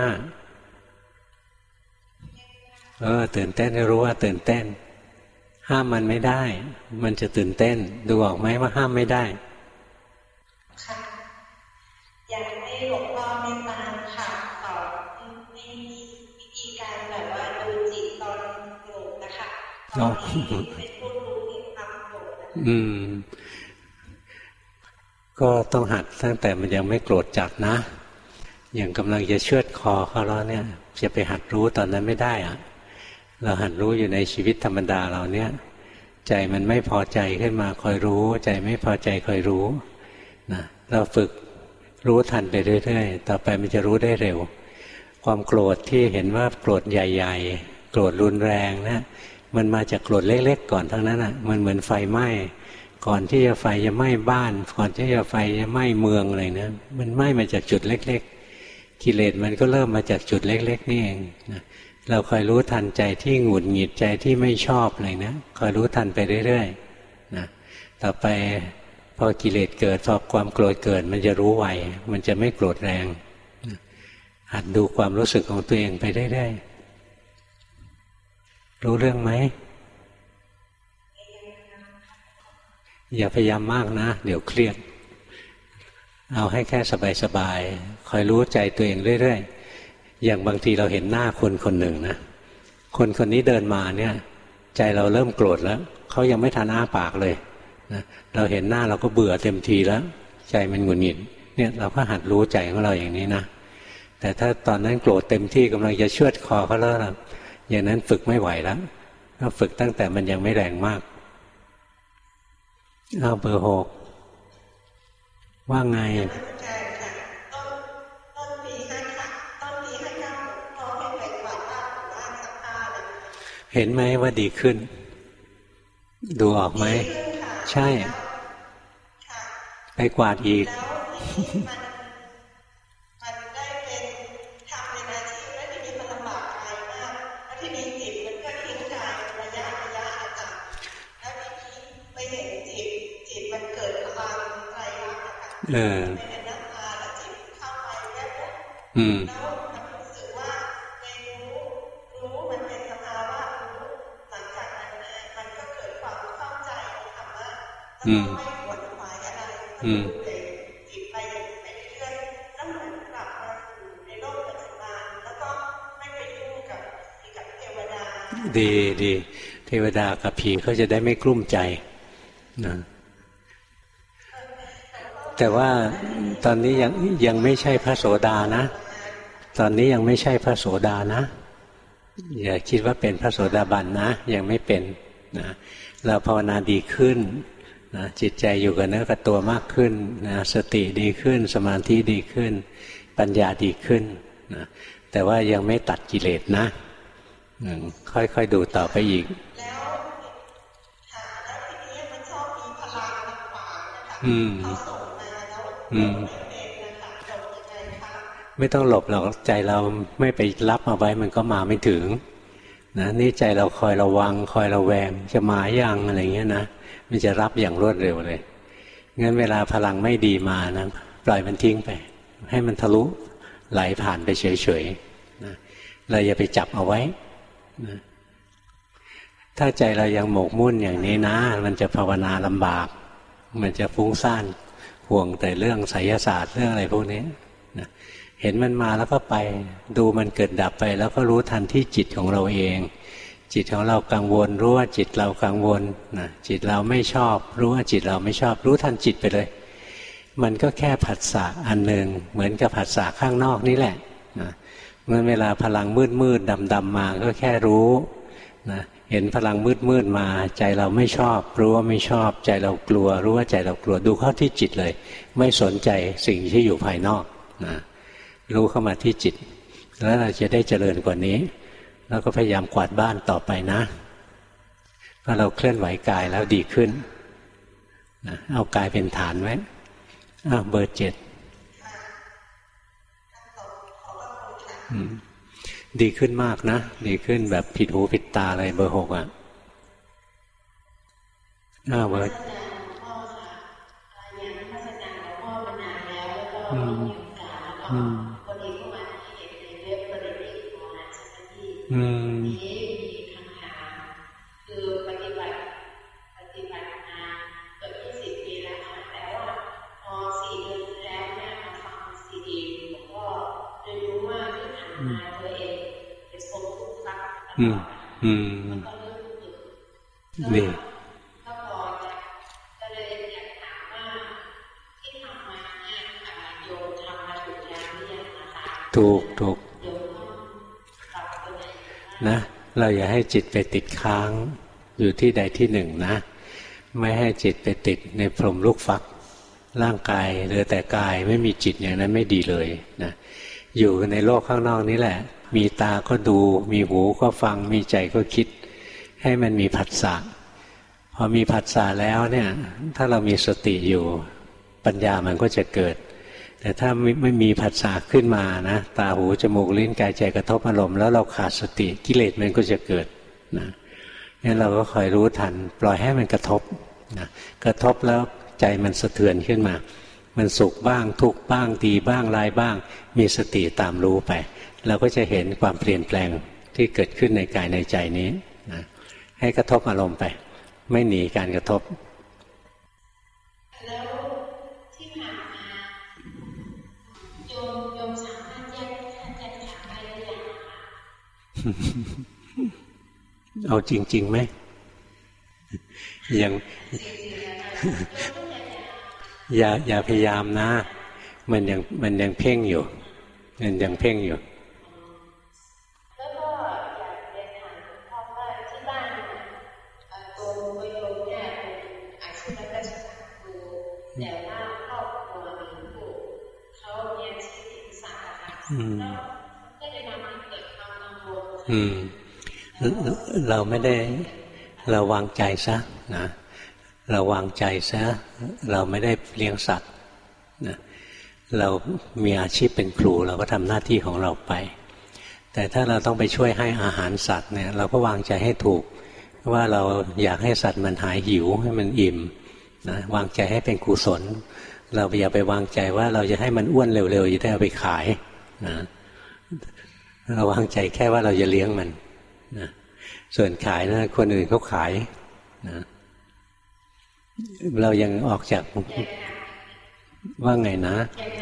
ตื่นเต้นให้รู้ว่าตื่นเต้นห้ามมันไม่ได้มันจะตื่นเต้นดูออกไหมว่าห้ามไม่ได้ค่ะอยากให้หลวงพ่อเมตตาค่ะต่อในวิธีการแบบว่าดูจิตตอนอ๋อก็ต้องหัดตั้งแต่มันยังไม่โกรธจัดนะอย่างกำลังจะเชือดคอเขาแล้วเนี่ยจะไปหัดรู้ตอนนั้นไม่ได้อะเราหัดรู้อยู่ในชีวิตธรรมดาเราเนี่ยใจมันไม่พอใจขึ้นมาคอยรู้ใจไม่พอใจคอยรู้นะเราฝึกรู้ทันไปเรื่อยๆต่อไปมันจะรู้ได้เร็วความโกรธที่เห็นว่าโกรธใหญ่ๆโกรธรุนแรงนะมันมาจากโกรธเล็กๆก่อนทั้งนั้นอ่ะมันเหมือนไฟไหม้ก่อนที่จะไฟจะไหม้บ้านก่อนที่จะไฟจะไหม้เมืองอะไรนะมันไหม้มาจากจุดเล็กๆกิเลสมันก็เริ่มมาจากจุดเล็กๆนี่เองนะเราคอยรู้ทันใจที่หงุดหงิดใจที่ไม่ชอบอะไรนะคอยรู้ทันไปเรื่อยๆนะต่อไปพอกิเลสเกิดพอความโกรธเกิดมันจะรู้ไวมันจะไม่โกรธแรงนะหัดดูความรู้สึกของตัวเองไปเรื่อยๆรู้เรื่องไหมอย่าพยายามมากนะเดี๋ยวเครียดเอาให้แค่สบายๆคอยรู้ใจตัวเองเรื่อยๆอย่างบางทีเราเห็นหน้าคนคนหนึ่งนะคนคนนี้เดินมาเนี่ยใจเราเริ่มโกรธแล้วเขายังไม่ทันอ้าปากเลยนะเราเห็นหน้าเราก็เบื่อเต็มทีแล้วใจมันหงุดหงิดเนี่ยเราก็หัดรู้ใจของเราอย่างนี้นะแต่ถ้าตอนนั้นโกรธเต็มที่กำลังจะเชือดคอเขาแล้วอย่างนั้นฝึกไม่ไหวแล้วก็ฝึกตั้งแต่มันยังไม่แรงมากเอาเบอร์6ว่าไงเห็นไหมว่าดีขึ้นดูออกไหมใช่ไปกวาดอีกดีดีเทวดากับผีเขาจะได้ไม่กลุ้มใจนะแต่ว่าตอนนี้ยังไม่ใช่พระโสดานะตอนนี้ยังไม่ใช่พระโสดานะอย่าคิดว่าเป็นพระโสดาบันนะยังไม่เป็นนะเราภาวนาดีขึ้นนะจิตใจอยู่กับเนื้อกับตัวมากขึ้นนะสติดีขึ้นสมาธิดีขึ้นปัญญาดีขึ้นนะแต่ว่ายังไม่ตัดกิเลสนะค่อยๆดูต่อไปอีกแล้วทีนี้มันชอบมีพลังต่างๆนะคะเขาส่งมาแล้วไม่ต้องหลบหรอกใจเราไม่ไปรับเอาไว้มันก็มาไม่ถึงนะนี่ใจเราคอยระวังคอยระแวงจะมาอย่างอะไรเงี้ยนะมันจะรับอย่างรวดเร็วเลยงั้นเวลาพลังไม่ดีมานะปล่อยมันทิ้งไปให้มันทะลุไหลผ่านไปเฉยๆนะเราอย่าไปจับเอาไว้นะถ้าใจเรายังหมกมุ่นอย่างนี้นะมันจะภาวนาลำบากมันจะฟุ้งซ่านห่วงแต่เรื่องไสยศาสตร์เรื่องอะไรพวกนี้นะเห็นมันมาแล้วก็ไปดูมันเกิดดับไปแล้วก็รู้ทันที่จิตของเราเองจิตของเรากังวลรู้ว่าจิตเรากังวลนะจิตเราไม่ชอบรู้ว่าจิตเราไม่ชอบรู้ทันจิตไปเลยมันก็แค่ผัสสะอันหนึ่งเหมือนกับผัสสะข้างนอกนี่แหละนะเมื่อเวลาพลังมืดดำมาก็แค่รู้นะเห็นพลังมืดมาใจเราไม่ชอบรู้ว่าไม่ชอบใจเรากลัวรู้ว่าใจเรากลัวดูเข้าที่จิตเลยไม่สนใจสิ่งที่อยู่ภายนอกนะรู้เข้ามาที่จิตแล้วเราจะได้เจริญกว่านี้แล้วก็พยายามกวาดบ้านต่อไปนะพอเราเคลื่อนไหวกายแล้วดีขึ้นนะเอากายเป็นฐานไว้เบอร์ 7ดีขึ้นมากนะดีขึ้นแบบผิดหูผิดตาเลยเบอร์ 6เบอร์คือปฏิบัติมาเกือบ20 ปีแล้วค่ะแต่ว่าพอ4 เดือนที่แล้วเนี่ยมาฟังซีดีผมก็เรียนรู้ว่าที่ผ่านมาตัวเองเป็นคนทุกข์รักแล้วก็เริ่มฝึกนี่ถูกนะเราอย่าให้จิตไปติดค้างอยู่ที่ใดที่หนึ่งนะไม่ให้จิตไปติดในพรหมลูกฟักร่างกายเหลือแต่กายไม่มีจิตอย่างนั้นไม่ดีเลยนะอยู่ในโลกข้างนอกนี้แหละมีตาก็ดูมีหูก็ฟังมีใจก็คิดให้มันมีผัสสะพอมีผัสสะแล้วเนี่ยถ้าเรามีสติอยู่ปัญญามันก็จะเกิดแต่ถ้าไม่มีผัสสะขึ้นมานะตาหูจมูกลิ้นกายใจกระทบอารมณ์แล้วเราขาดสติกิเลสมันก็จะเกิดนะงั้นเราก็คอยรู้ทันปล่อยให้มันกระทบนะกระทบแล้วใจมันสะเทือนขึ้นมามันสุขบ้างทุกข์บ้างดีบ้างร้ายบ้างมีสติตามรู้ไปเราก็จะเห็นความเปลี่ยนแปลงที่เกิดขึ้นในกายในใจนี้นะให้กระทบอารมณ์ไปไม่หนีการกระทบแล้วที่ผ่านมาโยมสามารถแยกขันธ์ได้หรือยังคะเอาจริงๆไหมยังอย่าพยายามนะมันยังเพ่งอยู่มันยังเพ่งอยู่แล้วก็อยากเรียนถามคุณพ่อว่าที่บ้านตัวโยมเนี่ยเป็นอาชีพรับราชการครูแต่ว่าครอบครัวหรือลูกเขาเรียนศิลปศาสตร์ค่ะแล้วก็เลยทำให้เกิดความกังวลเราไม่ได้เราวางใจซะนะเราวางใจซะเราไม่ได้เลี้ยงสัตว์นะเรามีอาชีพเป็นครูเราก็ทำหน้าที่ของเราไปแต่ถ้าเราต้องไปช่วยให้อาหารสัตว์เนี่ยเราก็วางใจให้ถูกว่าเราอยากให้สัตว์มันหายหิวให้มันอิ่มนะวางใจให้เป็นกุศลเราอย่าไปวางใจว่าเราจะให้มันอ้วนเร็วๆจะได้เอาไปขายนะเราวางใจแค่ว่าเราจะเลี้ยงมันนะส่วนขายนะคนอื่นเขาขายนะเรายังออกจากว่าไงนะ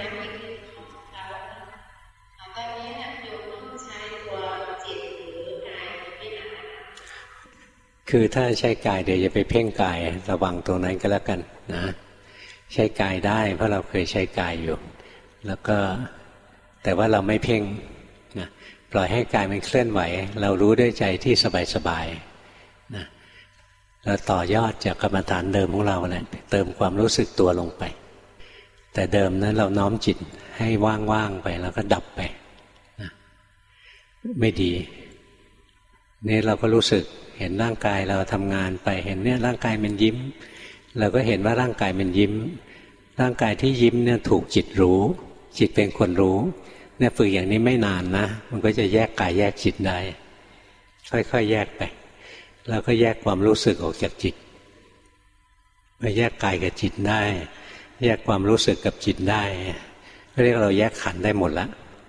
คือถ้าใช้กายเดี๋ยวจะไปเพ่งกายระวังตรงนั้นก็แล้วกันนะใช้กายได้เพราะเราเคยใช้กายอยู่แล้วก็แต่ว่าเราไม่เพ่งนะปล่อยให้กายมันเคลื่อนไหวเรารู้ด้วยใจที่สบายๆนะเราต่อยอดจากกรรมฐานเดิมของเราแหละเติมความรู้สึกตัวลงไปแต่เดิมนั้นเราน้อมจิตให้ว่างๆไปแล้วก็ดับไปนะไม่ดีนี่เราก็รู้สึกเห็นร่างกายเราทำงานไปเห็นเนี่ยร่างกายมันยิ้มเราก็เห็นว่าร่างกายมันยิ้มร่างกายที่ยิ้มเนี่ยถูกจิตรู้จิตเป็นคนรู้เนี่ยฝึกอย่างนี้ไม่นานนะมันก็จะแยกกายแยกจิตได้ค่อยๆแยกไปแล้วก็แยกความรู้สึกออกจากจิตไปแยกกายกับจิตได้แยกความรู้สึกกับจิตได้เรียกเราแยกขันธ์ได้หมดแล้ว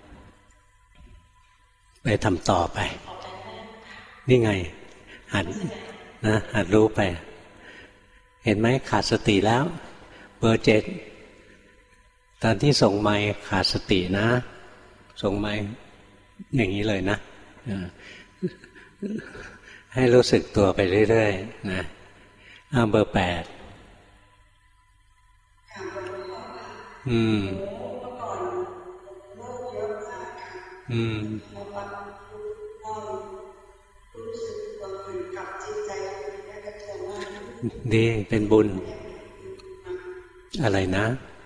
ไปทำต่อไปนี่ไงหัดรู้ไปเห็นไหมขาดสติแล้วเบอร์ 7ตอนที่ส่งไมค์ขาดสตินะส่งไมค์อย่างนี้เลยนะให้รู้สึกตัวไปเรื่อยๆนะเบอร์ 8ดีเป็นบุญอะไรนะ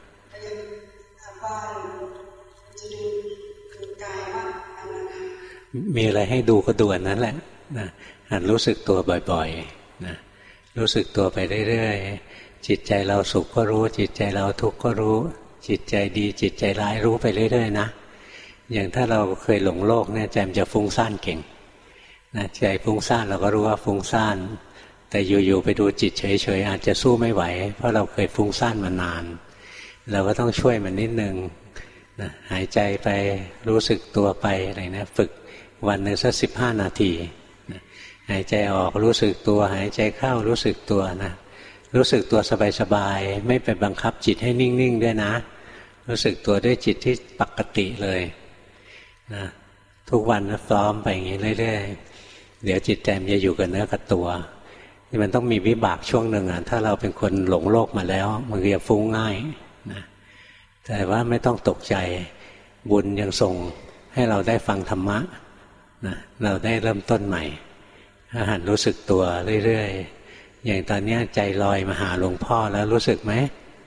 มีอะไรให้ดูก็ดูอันนั้นแหละนะหัดรู้สึกตัวบ่อยๆนะรู้สึกตัวไปเรื่อยๆจิตใจเราสุขก็รู้จิตใจเราทุกข์ก็รู้จิตใจดีจิตใจร้ายรู้ไปเรื่อยๆนะอย่างถ้าเราเคยหลงโลกเนี่ยใจมันจะฟุ้งซ่านเก่งนะใจฟุ้งซ่านเราก็รู้ว่าฟุ้งซ่านแต่อยู่ๆไปดูจิตเฉยๆอาจจะสู้ไม่ไหวเพราะเราเคยฟุ้งซ่านมานานเราก็ต้องช่วยมันนิดนึงนะหายใจไปรู้สึกตัวไปอะไรนะฝึกวันหนึ่งสัก15 นาทีนะหายใจออกรู้สึกตัวหายใจเข้ารู้สึกตัวนะรู้สึกตัวสบายๆไม่ไปบังคับจิตให้นิ่งๆด้วยนะรู้สึกตัวด้วยจิตที่ปกติเลยนะทุกวันนะซ้อมไปอย่างนี้เรื่อยๆเดี๋ยวจิตใจมันจะอยู่กับเนื้อกับตัวมันต้องมีวิบากช่วงหนึ่งถ้าเราเป็นคนหลงโลกมาแล้วมันจะฟุ้งง่ายนะแต่ว่าไม่ต้องตกใจบุญยังส่งให้เราได้ฟังธรรมะนะเราได้เริ่มต้นใหม่หัดรู้สึกตัวเรื่อยๆอย่างตอนนี้ใจลอยมาหาหลวงพ่อแล้วรู้สึกไหม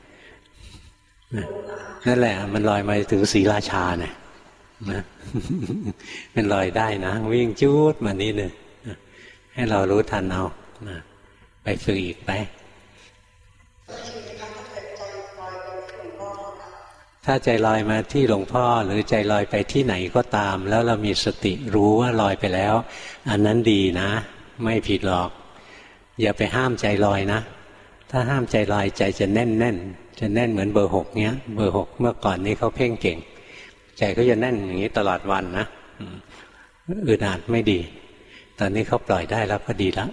นั่นแหละมันลอยมาถึงศรีราชาเนี่ยนะมันลอยได้นะวิ่งจูดมานี่เนี่ยให้เรารู้ทันเอานะไปฝึกอีกไปถ้าใจลอยมาที่หลวงพ่อหรือใจลอยไปที่ไหนก็ตามแล้วเรามีสติรู้ว่าลอยไปแล้วอันนั้นดีนะไม่ผิดหรอกอย่าไปห้ามใจลอยนะถ้าห้ามใจลอยใจจะแน่นจะแน่นเหมือนเบอร์6เนี้ยเบอร์6เมื่อก่อนนี้เขาเพ่งเก่งใจก็จะแน่นอย่างนี้ตลอดวันนะอึดอัดไม่ดีตอนนี้เขาปล่อยได้แล้วก็ดีแล้ว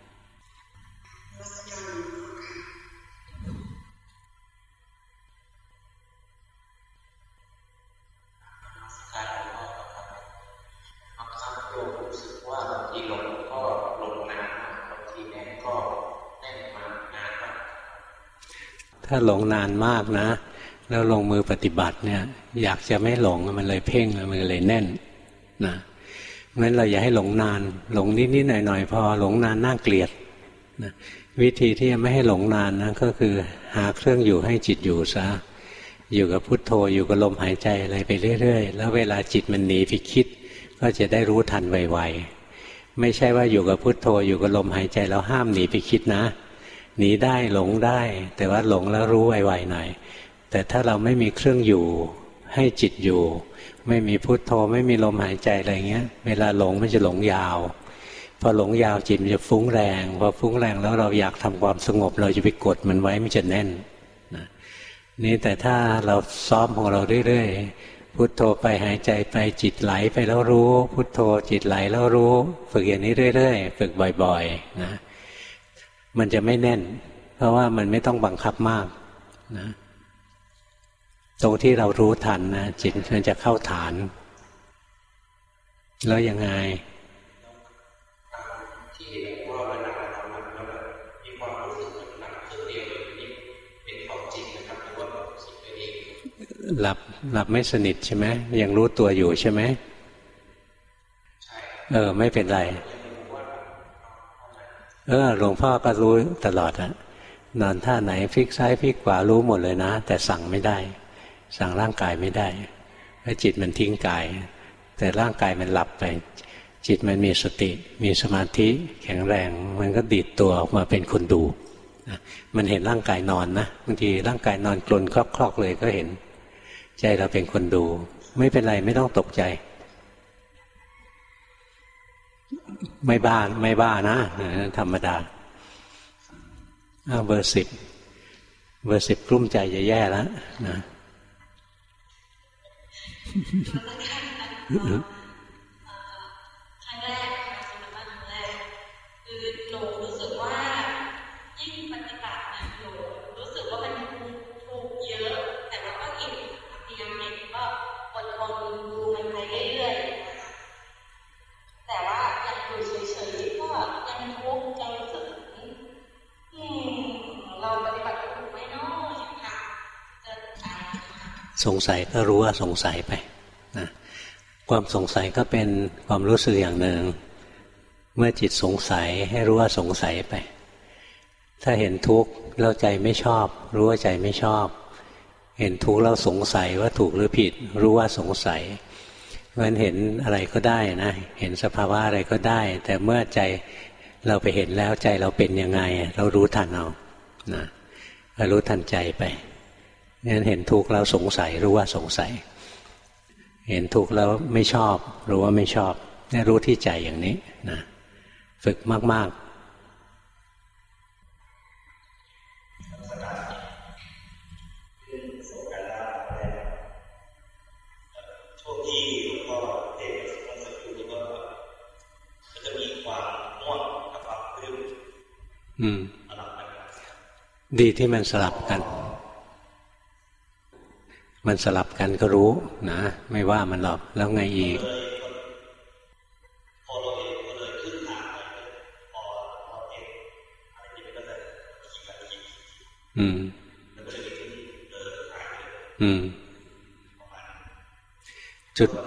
ถ้าหลงนานมากนะแล้วลงมือปฏิบัติเนี่ยอยากจะไม่หลงมันเลยเพ่งมันเลยแน่นนะงั้นเราอย่าให้หลงนานหลงนิดๆหน่อยๆพอหลงนานน่าเกลียดนะวิธีที่จะไม่ให้หลงนานนะก็คือหาเครื่องอยู่ให้จิตอยู่ซะอยู่กับพุทโธอยู่กับลมหายใจอะไรไปเรื่อยๆแล้วเวลาจิตมันหนีไปคิดก็จะได้รู้ทันไวๆไม่ใช่ว่าอยู่กับพุทโธอยู่กับลมหายใจแล้วห้ามหนีไปคิดนะหนีได้หลงได้แต่ว่าหลงแล้วรู้ไวๆหน่อยแต่ถ้าเราไม่มีเครื่องอยู่ให้จิตอยู่ไม่มีพุทโธไม่มีลมหายใจอะไรเงี้ยเวลาหลงมันจะหลงยาวพอหลงยาวจิตมันจะฟุ้งแรงพอฟุ้งแรงแล้วเราอยากทำความสงบเราจะไปกดมันไว้มันจะแน่นนะนี่แต่ถ้าเราซ้อมของเราเรื่อยๆพุทโธไปหายใจไปจิตไหลไปแล้วรู้พุทโธจิตไหลแล้วรู้ฝึกอย่างนี้เรื่อยๆฝึกบ่อยๆนะมันจะไม่แน่นเพราะว่ามันไม่ต้องบังคับมากนะตรงที่เรารู้ทันนะจิตมันจะเข้าฐานแล้วยังไงหลับไม่สนิทใช่ไหมยังรู้ตัวอยู่ใช่ไหมไม่เป็นไรหลวงพ่อก็รู้ตลอดอะนอนท่าไหนพลิกซ้ายพลิกขวารู้หมดเลยนะแต่สั่งไม่ได้สั่งร่างกายไม่ได้เพราะจิตมันทิ้งกายแต่ร่างกายมันหลับไปจิตมันมีสติมีสมาธิแข็งแรงมันก็ดีดตัวออกมาเป็นคนดูมันเห็นร่างกายนอนนะบางทีร่างกายนอนกลนคลอกๆเลยก็เห็นใจเราเป็นคนดูไม่เป็นไรไม่ต้องตกใจไม่บ้านะธรรมดาเบอร์ 10กลุ้มใจจะแย่แล้วนะครั้งแรกสำหรับครั้งแรกคือหนูรู้สึกว่ายิ่งปฏิบัตินะหนูรู้สึกว่ามันถูกเยอะแต่ว่าก็เก็บพยายามเก็บก็อดทนดูมันไปเรื่อยๆแต่ว่าอยากอยู่เฉยๆก็ยังทุกข์ยังรู้สึกเราปฏิบัติถูกไหมเนาะค่ะสงสัยก็รู้ว่าสงสัยไปนะความสงสัยก็เป็นความรู้สึกอย่างหนึ่งเมื่อจิตสงสัยให้รู้ว่าสงสัยไปถ้าเห็นทุกข์แล้วใจไม่ชอบรู้ว่าใจไม่ชอบเห็นทุกข์แล้วสงสัยว่าถูกหรือผิดรู้ว่าสงสัยเพราะฉะนั้นเห็นอะไรก็ได้นะเห็นสภาวะอะไรก็ได้แต่เมื่อใจเราไปเห็นแล้วใจเราเป็นยังไงเรารู้ทันเอานะรู้ทันใจไปงั้นเห็นทุกข์แล้วสงสัยรู้ว่าสงสัยเห็นทุกข์แล้วไม่ชอบรู้ว่าไม่ชอบนี่รู้ที่ใจอย่างนี้นะฝึกมากๆช่วงที่หลวงพ่อเทศน์เมื่อสักครู่นี้ก็จะมีความง่วงกับความปลื้มสลับกันดีที่มันสลับกันมันสลับกันก็รู้นะไม่ว่ามันหรอกแล้วไงอีกพอเราเองก็เลยขึ้นทางไปพอเราเองจุด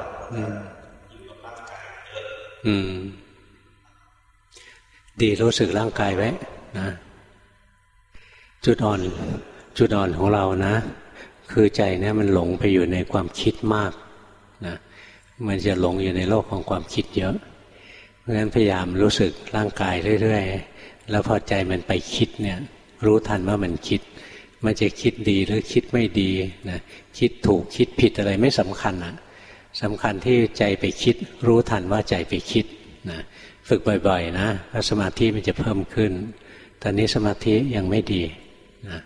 ดีรู้สึกร่างกายไว้นะจุดอ่อนของเรานะคือใจเนี่ยมันหลงไปอยู่ในความคิดมากนะมันจะหลงอยู่ในโลกของความคิดเยอะเพราะฉะนั้นพยายามรู้สึกร่างกายเรื่อยๆแล้วพอใจมันไปคิดเนี่ยรู้ทันว่ามันคิดมันจะคิดดีหรือคิดไม่ดีนะคิดถูกคิดผิดอะไรไม่สำคัญนะสำคัญที่ใจไปคิดรู้ทันว่าใจไปคิดนะฝึกบ่อยๆนะแล้วสมาธิมันจะเพิ่มขึ้นตอนนี้สมาธิยังไม่ดีนะ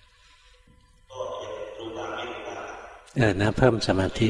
นะเพิ่มสมาธิ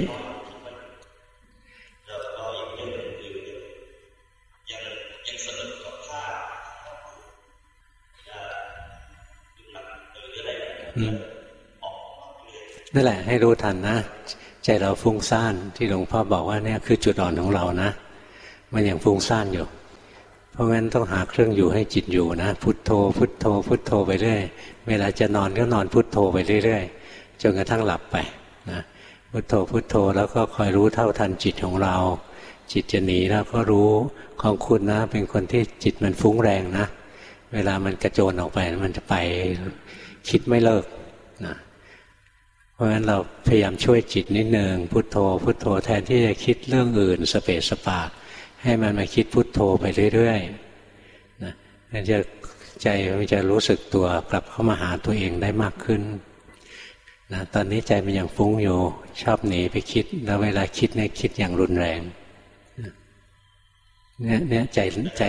นั่นแหละให้รู้ทันนะใจเราฟุ้งซ่านที่หลวงพ่อบอกว่าเนี่ยคือจุดอ่อนของเรานะมันยังฟุ้งซ่านอยู่เพราะงั้นต้องหาเครื่องอยู่ให้จิตอยู่นะพุทโธพุทโธพุทโธไปเรื่อยเวลาจะนอนก็นอนพุทโธไปเรื่อยๆจนกระทั่งหลับไปนะพุทโธพุทโธแล้วก็คอยรู้เท่าทันจิตของเราจิตจะหนีแล้วก็รู้ของคุณนะเป็นคนที่จิตมันฟุ้งแรงนะเวลามันกระโจนออกไปมันจะไปคิดไม่เลิกนะเพราะฉะนั้นเราพยายามช่วยจิตนิดนึงพุทโธพุทโธแทนที่จะคิดเรื่องอื่นสเปสสปาให้มันมาคิดพุทโธไปเรื่อยๆนะมันจะใจมันจะรู้สึกตัวกลับเข้ามาหาตัวเองได้มากขึ้นนะตอนนี้ใจมันยังฟุ้งอยู่ชอบหนีไปคิดแล้วเวลาคิดเนี่ยคิดอย่างรุนแรงเนี่ยใจ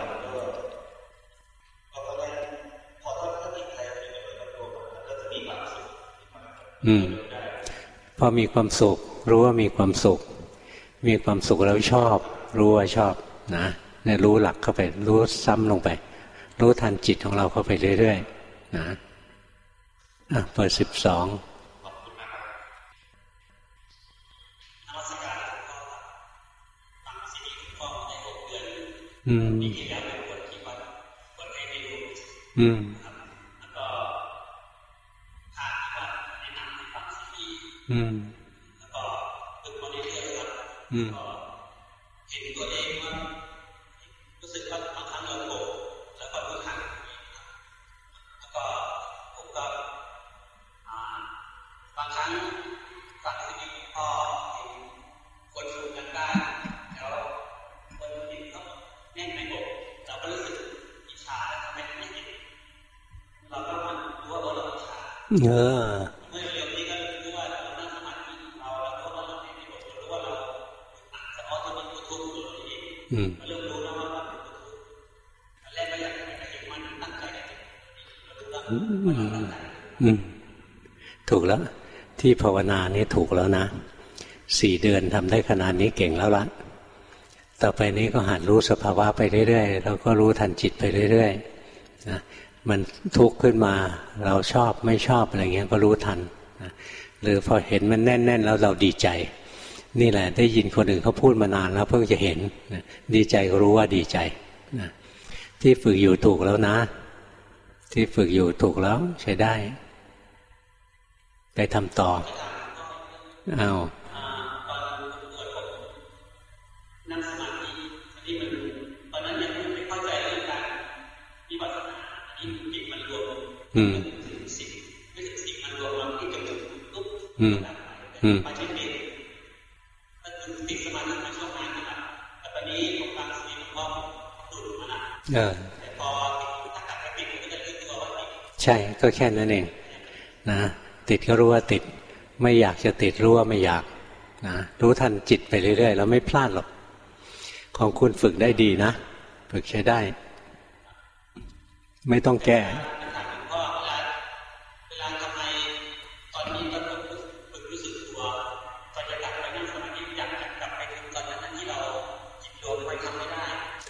พอมีความสุขรู้ว่ามีความสุขมีความสุขแล้วชอบรู้ว่าชอบนะเนี่ยรู้หลักเข้าไปรู้ซ้ำลงไปรู้ทันจิตของเราเข้าไปเรื่อยๆนะเปิด12 แล้วก็ฝึกมาเรื่อยๆครับเห็นตัวเองว่ารู้สึกว่าบางครั้งเราโกรธแล้วก็รู้ทันแล้วก็ผมก็บางครั้งฟังสิ่งที่พ่อเห็นคนสูงกันได้แล้วคนที่เขาแน่นไม่โกรธเราก็รู้สึกอิจฉาทำไมไม่เห็นเราก็มันรู้ว่าเราอิจฉาถูกแล้วที่ภาวนานี่ถูกแล้วนะ4 เดือนทำได้ขนาดนี้เก่งแล้วละต่อไปนี้ก็หัดรู้สภาวะไปเรื่อยๆแล้วก็รู้ทันจิตไปเรื่อยๆนะมันทุกข์ขึ้นมาเราชอบไม่ชอบอะไรเงี้ยก็รู้ทันนะหรือพอเห็นมันแน่นๆแล้วเราดีใจนี่แหละได้ยินคนอื่นเขาพูดมานานแล้วเพิ่งจะเห็นนะดีใจก็รู้ว่าดีใจนะที่ฝึกอยู่ถูกแล้วนะที่ฝึกอยู่ถูกแล้วใช้ได้ไปทำต่ออ้าวนั่งสมาธิที่มันตอนนั้นยังไม่เข้าใจเรื่องการวิปัสสนาที่จิตมันรวมสิ่งไม่ใช่สิ่งมันรวมแล้วที่จะถึงปุ๊บมาเช่นนี้ก็คือติดสมาธิมาช่วงนั้นนะครับแต่ตอนนี้ผมฟังสิ่งของตุ่นมานะแต่พอถ้ากลับไปติดก็จะรู้ตัวว่าติดใช่ก็แค่นั้นเองนะติดก็รู้ว่าติดไม่อยากจะติดรู้ว่าไม่อยากนะรู้ทันจิตไปเรื่อยๆแล้วไม่พลาดหรอกของคุณฝึกได้ดีนะฝึกใช้ได้ไม่ต้องแก้เวลาทำไมตอนนี้เราฝึกรู้สึกตัวก่อนจะกลับไปนั่งสมาธิอยากกลับไปถึงตอนนั้นที่เราจิตรวมไปทำไม่ได้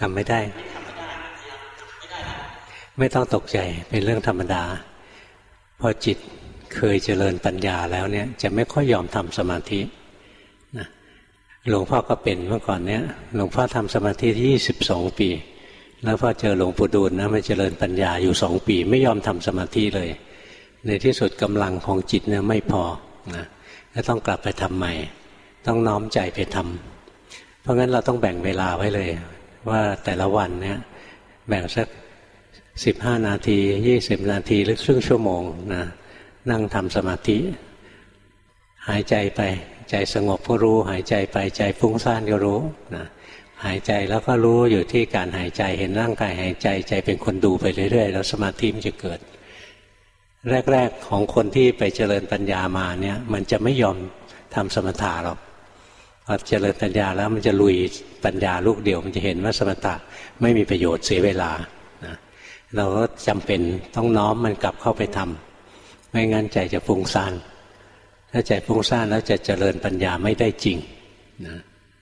ไม่ต้องตกใจเป็นเรื่องธรรมดาพอจิตเคยเจริญปัญญาแล้วเนี่ยจะไม่ค่อยยอมทำสมาธินะหลวงพ่อก็เป็นเมื่อก่อนเนี้ยหลวงพ่อทำสมาธิ22 ปีแล้วพอเจอหลวงปู่ดูลนะมันเจริญปัญญาอยู่2 ปีไม่ยอมทำสมาธิเลยในที่สุดกำลังของจิตเนี่ยไม่พอนะก็ต้องกลับไปทำใหม่ต้องน้อมใจไปทำเพราะงั้นเราต้องแบ่งเวลาไว้เลยว่าแต่ละวันเนี่ยแบ่งสัก15 นาที20 นาทีหรือครึ่งชั่วโมงนะนั่งทำสมาธิหายใจไปใจสงบก็รู้หายใจไปใจฟุ้งซ่านก็รู้นะหายใจแล้วก็รู้อยู่ที่การหายใจเห็นร่างกายหายใจใจเป็นคนดูไปเรื่อยๆแล้วสมาธิมันจะเกิดแรกๆของคนที่ไปเจริญปัญญามาเนี่ยมันจะไม่ยอมทำสมถะหรอกพอเจริญปัญญาแล้วมันจะลุยปัญญาลูกเดียวมันจะเห็นว่าสมถะไม่มีประโยชน์เสียเวลานะเราก็จำเป็นต้องน้อมมันกลับเข้าไปทำไม่งั้นใจจะฟุ้งซ่านถ้าใจฟุ้งซ่านแล้วจะเจริญปัญญาไม่ได้จริงนะ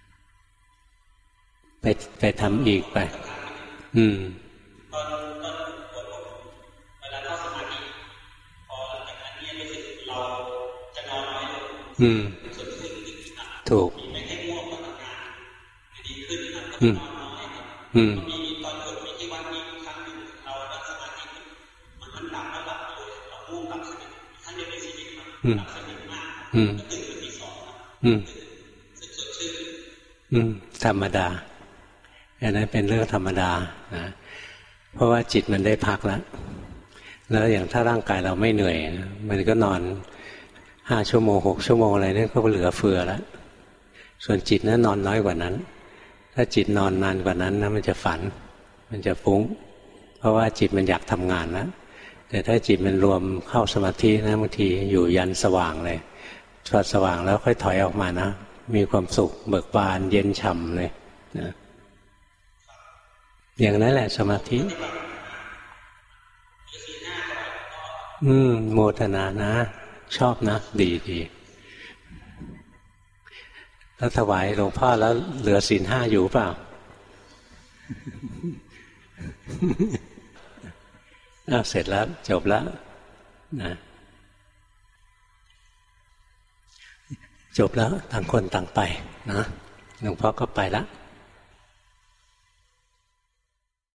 ไปทำอีกไปตอนปวดเวลาเข้าสมาธิพอหลังจากนั้นเนี่ยรู้สึกเราจะนอนน้อยลงส่วนขึ้นถูกไม่แค่ง่วงก็ทำงานดีขึ้นครับก็นอนน้อยมีตอนเกิดที่ว่ามีครั้งหนึ่งเรานั่งสมาธิมันหลับแล้วหลับเลยเราง่วงหลับสนิทท่านเดียวในชีวิตมันหลับสนิทมากก็ตื่นตี 2สดชื่นธรรมดาอันนั้นเป็นเรื่องธรรมดานะเพราะว่าจิตมันได้พักแล้วอย่างถ้าร่างกายเราไม่เหนื่อยมันก็นอน5 ชั่วโมง6 ชั่วโมงอะไรนั่นก็เหลือเฟือแล้วส่วนจิตนั้นนอนน้อยกว่านั้นถ้าจิตนอนนานกว่านั้นนะมันจะฝันมันจะฟุ้งเพราะว่าจิตมันอยากทำงานนะแต่ถ้าจิตมันรวมเข้าสมาธินะบางทีอยู่ยันสว่างเลยพอสว่างแล้วค่อยถอยออกมานะมีความสุขเบิกบานเย็นฉ่ำเลยนะอย่างนั้นแหละสมาธิโมทนานะชอบนะดีแล้วถวายหลวงพ่อแล้วเหลือศีล 5อยู่เปล่าเสร็จแล้วจบแล้วนะจบแล้วต่างคนต่างไปนะหลวงพ่อก็ไปละ